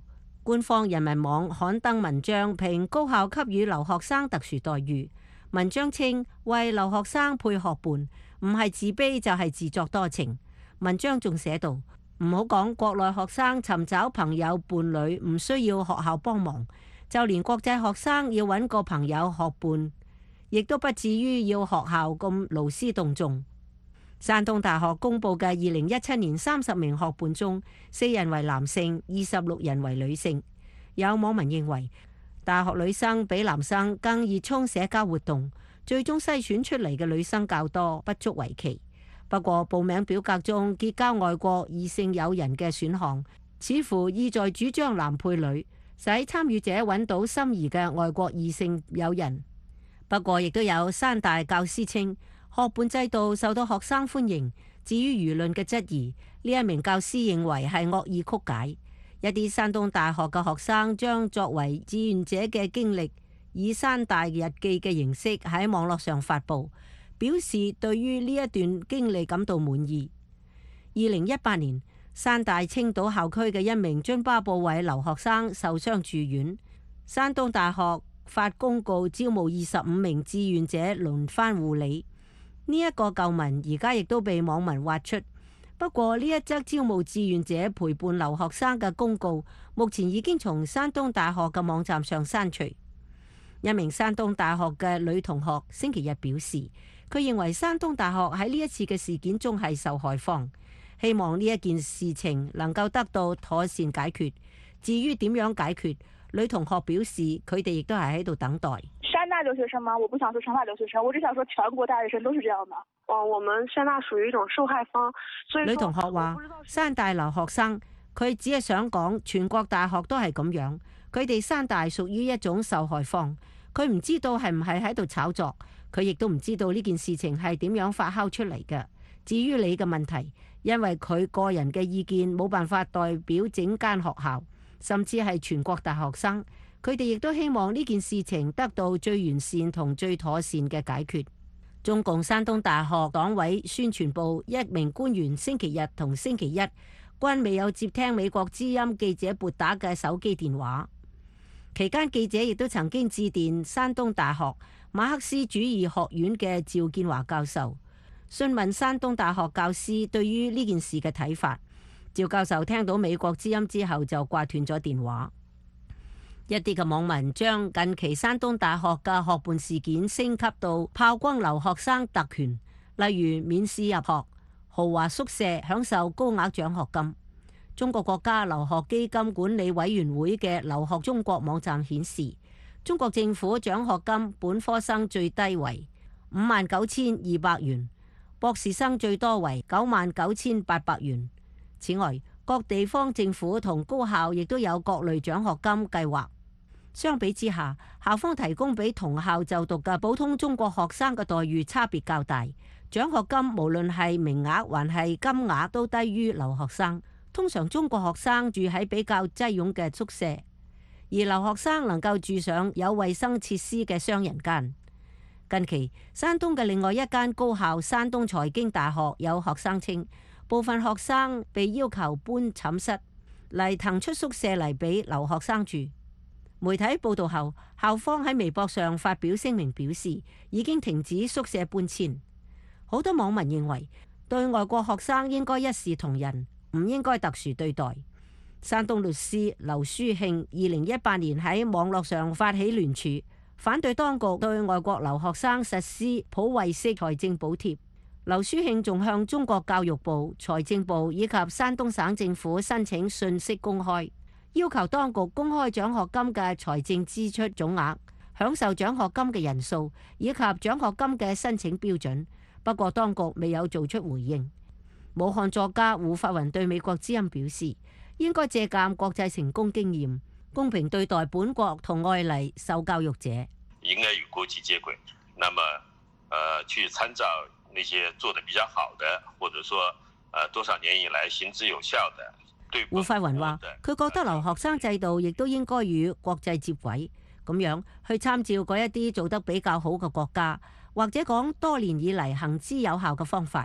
官方人民網刊登文章評高校給予留學生特殊待遇。文章稱為留學生配學伴，唔係自卑就係自作多情。文章仲寫道：唔好講國內學生尋找朋友伴侶唔需要學校幫忙，就連國際學生要揾個朋友學伴，亦都不至於要學校咁勞師動眾。山東大學公布嘅2017年30名學伴中，4人為男性，26人為女性。有網民認為大學女生比男生更熱衷社交活動，最終篩選出嚟嘅女生較多，不足為奇。不過報名表格中結交外國異性友人嘅選項，似乎意在主張男配女，使參與者揾到心儀嘅外國異性友人。不過亦都有山大教師稱學伴制度受到學生歡迎。至於輿論嘅質疑，呢一名教師認為係惡意曲解。一啲山東大學嘅學生將作為志願者嘅經歷，以山大日記嘅形式喺網絡上發布，表示對於呢一段經歷感到滿意。2018年，山大青島校區嘅一名津巴布韋留學生受傷住院，山東大學發公告招募25名志願者輪番護理。呢一個舊聞而家亦都被網民挖出，不過呢一則招募志願者陪伴留學生嘅公告，目前已經從山東大學嘅網站上刪除。一名山東大學嘅女同學星期日表示，佢認為山東大學喺呢一次嘅事件中係受害方，希望呢一件事情能夠得到妥善解決。至於點樣解決，女同學表示佢哋亦都係喺度等待。 山大留學生嗎？我不想說長大留學生，我只想說全國大學生都是這樣的。我們山大屬於一種受害方，所以女同學話山大留學生，佢只係想講全國大學都係咁樣，佢哋山大屬於一種受害方。佢唔知道係唔係喺度炒作，佢亦都唔知道呢件事情係點樣發酵出嚟嘅。至於你嘅問題，因為佢個人嘅意見冇辦法代表整間學校，甚至係全國大學生。佢哋亦都希望呢件事情得到最完善同最妥善嘅解決。中共山東大學黨委宣傳部一名官員星期日同星期一均未有接聽美國之音記者撥打嘅手機電話。期間記者亦都曾經致電山東大學馬克思主義學院嘅趙建華教授，詢問山東大學教師對於呢件事嘅睇法。趙教授聽到美國之音之後就掛斷咗電話。一啲嘅網民將近期山東大學嘅學伴事件升級到炮轟留學生特權，例如免試入學、豪華宿舍、享受高額獎學金。中國國家留學基金管理委員會嘅留學中國網站顯示，中國政府獎學金本科生最低為59,200元，博士生最多為99,800元。此外，各地方政府同高校亦都有各類獎學金計劃。相比之下，校方提供俾同校就讀嘅普通中國學生嘅待遇差別較大，獎學金無論係名額還係金額都低於留學生。通常中國學生住喺比較擠擁嘅宿舍，而留學生能夠住上有衛生設施嘅雙人間。近期，山東嘅另外一間高校山東財經大學有學生稱，部分學生被要求搬寢室嚟騰出宿舍嚟俾留學生住。媒體報道後，校方喺微博上發表聲明表示，已經停止宿舍搬遷。好多網民認為，對外國學生應該一視同仁，唔應該特殊對待。山東律師劉書慶2018年喺網絡上發起聯署，反對當局對外國留學生實施普惠式財政補貼。劉書慶仲向中國教育部、財政部以及山東省政府申請信息公開，要求當局公開獎學金嘅財政支出總額、享受獎學金嘅人數以及獎學金嘅申請標準。不過當局未有做出回應。武漢作家胡發雲對美國之音表示，應該借鑑國際成功經驗，公平對待本國同外嚟受教育者。 應該與國際接軌，那麼去參照那些做得比較好的，或者說多少年以來行之有效的。 胡發雲話，佢覺得留學生制度亦都應該與國際接軌，咁樣去參照嗰一啲做得比較好嘅國家，或者講多年以嚟行之有效嘅方法，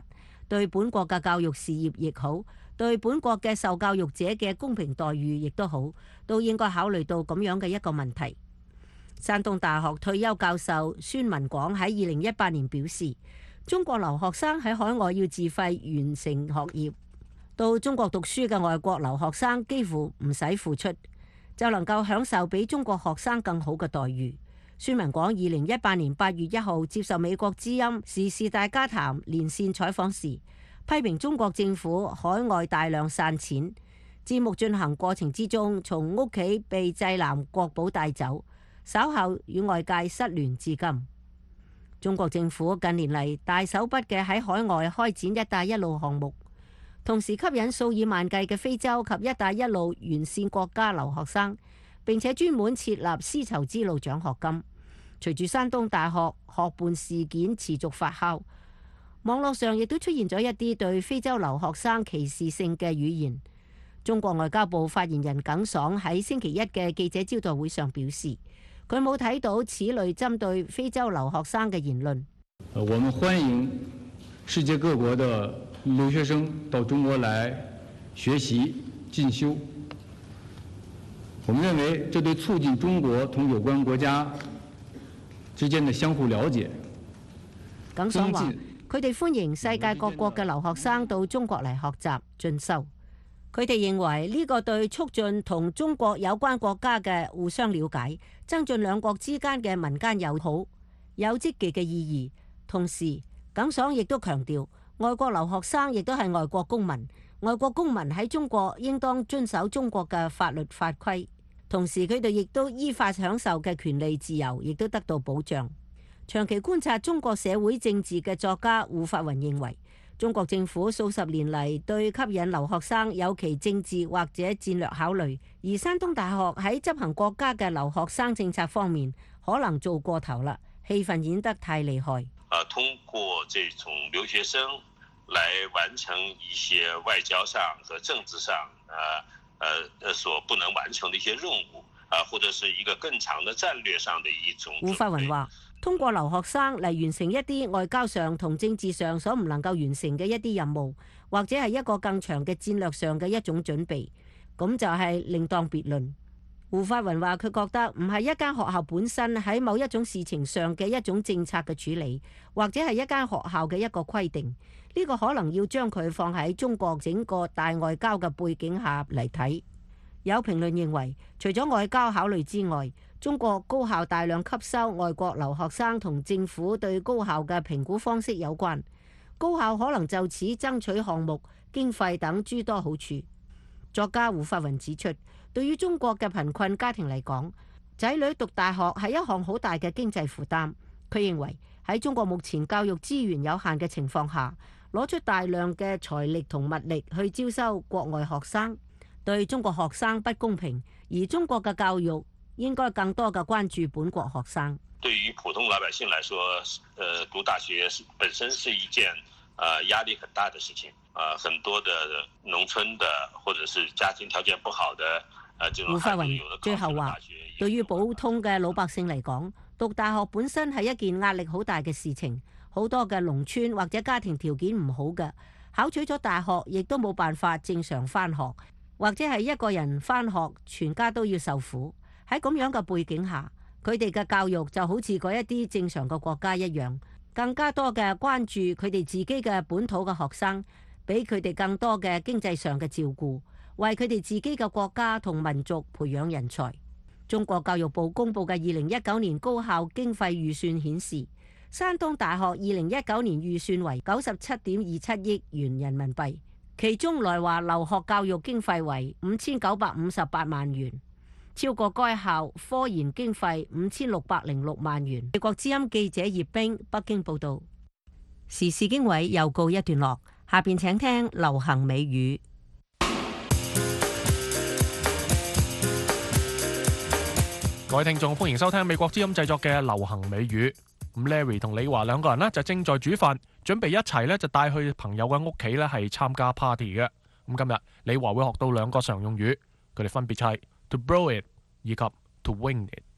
對本國嘅教育事業亦好，對本國嘅受教育者嘅公平待遇亦都好，都應該考慮到咁樣嘅一個問題。山東大學退休教授孫文廣喺2018年表示，中國留學生喺海外要自費完成學業，到中國讀書嘅外國留學生幾乎唔使付出，就能夠享受比中國學生更好嘅待遇。孫文廣2018年8月1號接受美國之音時事大家談連線採訪時，批評中國政府海外大量散錢，節目進行過程之中，從屋企被濟南國寶帶走，稍後與外界失聯至今。中國政府近年嚟大手筆嘅喺海外開展一帶一路項目，同時吸引數以萬計嘅非洲及一帶一路沿線國家留學生，並且專門設立絲綢之路獎學金。隨住山東大學學伴事件持續發酵，網絡上亦都出現咗一啲對非洲留學生歧視性嘅語言。中國外交部發言人耿爽喺星期一嘅記者招待會上表示，佢冇睇到此類針對非洲留學生嘅言論。 我們歡迎世界各國的留學生到中國來學習進修。我們認為這對促進中國同有關國家之間的相互了解。 耿爽話，佢哋歡迎世界各國嘅留學生到中國嚟學習進修。佢哋認為呢個對促進同中國有關國家嘅互相了解，增進兩國之間嘅民間友好，有積極嘅意義。同時，耿爽亦都強調，外國留學生亦都係外國公民，外國公民喺中國應當遵守中國嘅法律法規。同時，佢哋亦都依法享受嘅權利自由，亦都得到保障。長期觀察中國社會政治嘅作家胡法雲認為，中國政府數十年嚟對吸引留學生有其政治或者戰略考慮，而山東大學喺執行國家嘅留學生政策方面可能做過頭啦，氣氛演得太厲害。 通過這種留學生來完成一些外交上和政治上所不能完成的一些任務，或者是一個更長的戰略上的一種。 胡法雲話，通過留學生嚟完成一啲外交上同政治上所唔能夠完成嘅一啲任務，或者係一個更長嘅戰略上嘅一種準備，咁就係另當別論。胡法雲話，佢覺得唔係一間學校本身喺某一種事情上嘅一種政策嘅處理，或者係一間學校嘅一個規定，呢個可能要將佢放喺中國整個大外交嘅背景下嚟睇。有評論認為，除咗外交考慮之外，中國高校大量吸收外國留學生同政府對高校嘅評估方式有關，高校可能就此爭取項目、經費等諸多好處。作家胡法雲指出，對於中國嘅貧困家庭嚟講，仔女讀大學係一項好大嘅經濟負擔。佢認為喺中國目前教育資源有限嘅情況下，攞出大量嘅財力同物力去招收國外學生，對中國學生不公平。而中國嘅教育應該更多嘅關注本國學生。 對於普通老百姓來說，讀大學本身是一件壓力很大的事情。很多的農村的或者是家庭條件不好的胡法雲最後話，對於普通嘅老百姓嚟講，讀大學本身係一件壓力好大嘅事情。好多嘅農村或者家庭條件唔好嘅，考取咗大學亦都冇辦法正常返學，或者係一個人返學，全家都要受苦。喺咁樣嘅背景下，佢哋嘅教育就好似嗰一啲正常嘅國家一樣，更加多嘅關注佢哋自己嘅本土嘅學生，俾佢哋更多嘅經濟上嘅照顧，為佢哋自己嘅國家同民族培養人才。中國教育部公布嘅2019年高校經費預算顯示，山東大學2019年預算為97.27億元人民幣，其中來華留學教育經費為5958萬元，超過該校科研經費5606萬元。美國之音記者葉冰北京報道。時事經緯又告一段落。下邊請聽流行美語。 各位聽眾，歡迎收聽美國之音製作嘅流行美語。咁 Larry 同李華兩個人呢，就正在煮飯，準備一齊呢，就帶去朋友嘅屋企呢，係參加 party 嘅。咁今日李華會學到兩個常用語，佢哋分別係 to blow it 以及 to wing it。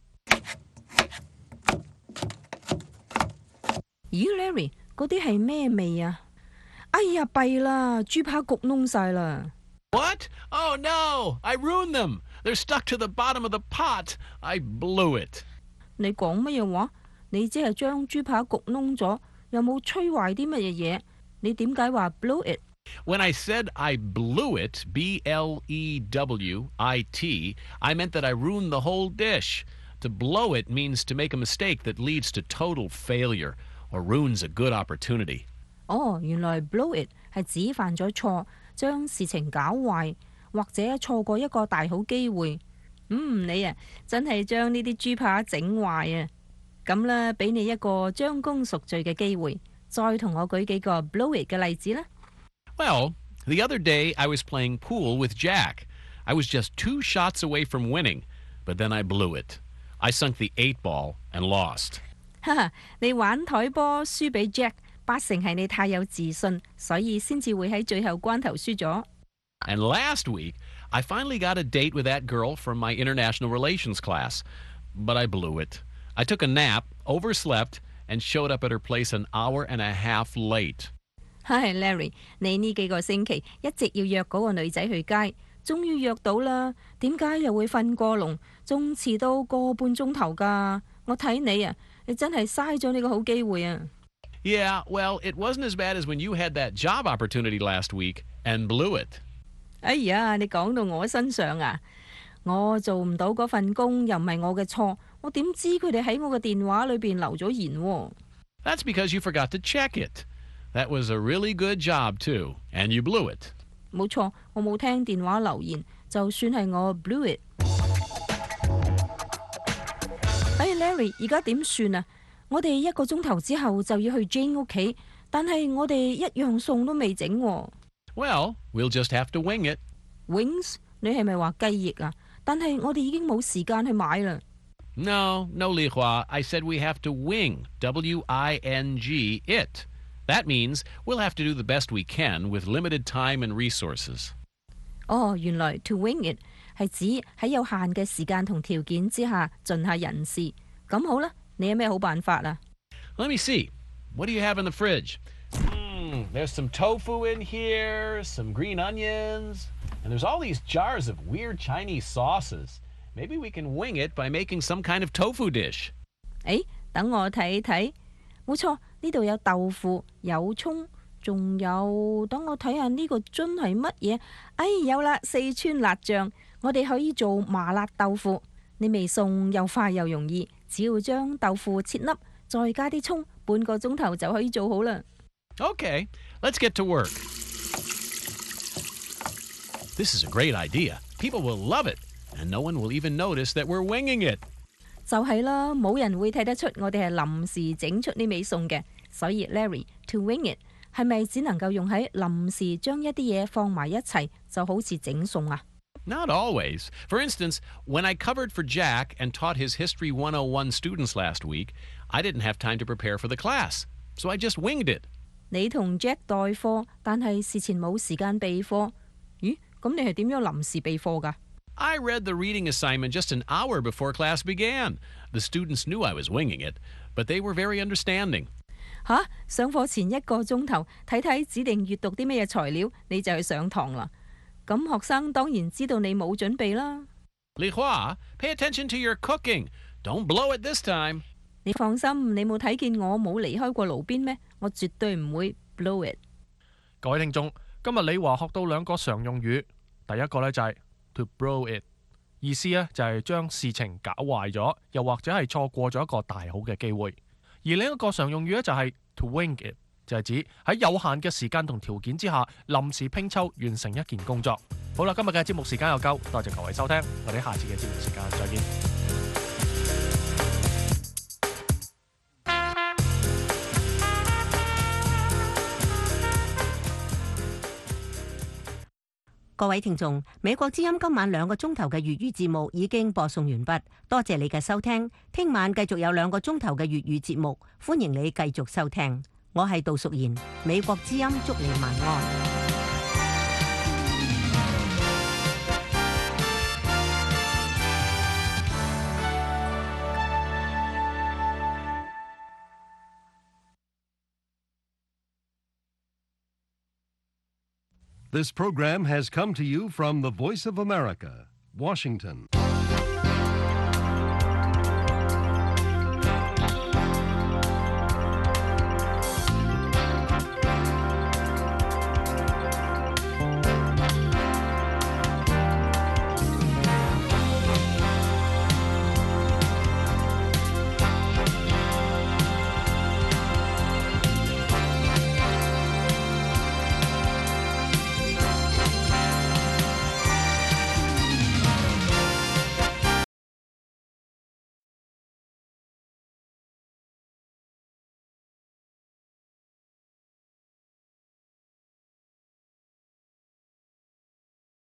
咦 Larry，嗰啲係咩味啊？ 哎呀，弊啦，豬扒焗燶晒啦！ What? Oh no! I ruined them. They're stuck to the bottom of the pot. I blew it. 你講乜嘢話？你只係將豬扒焗燶咗，又冇吹壞啲乜嘢嘢。你點解話 blow it？ When I said I blew it, B-L-E-W-I-T, I meant that I ruined the whole dish. To blow it means to make a mistake that leads to total failure or ruins a good opportunity. 哦，原來 blow it 係指犯咗錯，將事情搞壞，或者錯過一個大好機會。你啊，真係將呢啲豬扒整壞啊！咁啦，俾你一個將功贖罪嘅機會，再同我舉幾個 blow it 嘅例子啦。 Well, the other day I was playing pool with Jack. I was just 2 shots away from winning, but then I blew it. I sunk the 8 ball and lost. 哈哈，你玩台波輸俾 Jack， 8成係你太有自信，所以先至會喺最後關頭輸咗。 And last week, I finally got a date with that girl from my international relations class, but I blew it. I took a nap, overslept, and showed up at her place an hour and a half late. 唉 ，Larry， 你呢幾個星期一直要約嗰個女仔去街，終於約到啦，點解又會瞓過籠，仲遲到個半鐘頭㗎？我睇你啊，你真係嘥咗呢個好機會啊！ Yeah, well, it wasn't as bad as when you had that job opportunity last week and blew it. 哎呀，你講到我身上啊！我做唔到嗰份工又唔係我嘅錯，我點知佢哋喺我嘅電話裏邊留咗言喎？ That's because you forgot to check it. That was a really good job, too, and you blew it. 冇錯，我冇聽電話留言，就算係我 blew it。哎 ，Larry， 而家點算啊？我哋1個鐘頭之後就要去 Jane 屋企，但係我哋一樣餸都未整喎。 Well, we'll just have to wing it. Wings？ 你係咪話雞翼啊？但係我哋已經冇時間去買啦。 No, Li Hua. I said we have to wing, W-I-N-G, it. That means we'll have to do the best we can with limited time and resources. 哦，原來 to wing it 係指喺有限嘅時間同條件之下盡下人事。咁好啦，你有咩好辦法啊？ Let me see. What do you have in the fridge? There's some tofu in here, some green onions, and there's all these jars of weird Chinese sauces. Maybe we can wing it by making some kind of tofu dish. 誒，等我睇睇。冇錯，呢度有豆腐，有葱，仲有，等我睇下呢個樽係乜嘢？哎，有啦，四川辣醬，我哋可以做麻辣豆腐。你味餸又快又容易，只要將豆腐切粒，再加啲葱，半個鐘頭就可以做好啦。 Okay, let's get to work. This is a great idea. People will love it, and no one will even notice that we're winging it. 就係啦，冇人會睇得出我哋係臨時整出呢味餸嘅，所以 Larry to wing it 係咪只能夠用喺臨時將一啲嘢放埋一齊，就好似整餸啊？ Not always. For instance, when I covered for Jack and taught his History 101 students last week, I didn't have time to prepare for the class, so I just winged it. 你同 Jack 代課，但係事前冇時間備課。咦，咁你係點樣臨時備課㗎？ I read the reading assignment just an hour before class began. The students knew I was winging it, but they were very understanding. 吓，上課前1個鐘頭睇睇指定閱讀啲咩材料，你就去上堂啦。咁學生當然知道你冇準備啦。 Li Hua, pay attention to your cooking. Don't blow it this time. 你放心，你冇睇見我冇離開過爐邊咩？我絕對唔會 blow it。 各位聽眾，今日李華學到2個常用語，第一個呢就係 to blow it， 意思呢就係將事情搞壞咗，又或者係錯過咗一個大好嘅機會。而另一個常用語呢就係 to wing it， 就係指喺有限嘅時間同條件之下，臨時拼湊完成一件工作。好啦，今日嘅節目時間又夠，多謝各位收聽，我哋下次嘅節目時間再見。 各位聽眾，美國之音今晚2個鐘頭嘅粵語節目已經播送完畢，多謝你嘅收聽。聽晚繼續有2個鐘頭嘅粵語節目，歡迎你繼續收聽。我係杜淑賢，美國之音祝你晚安。 This program has come to you from the Voice of America, Washington.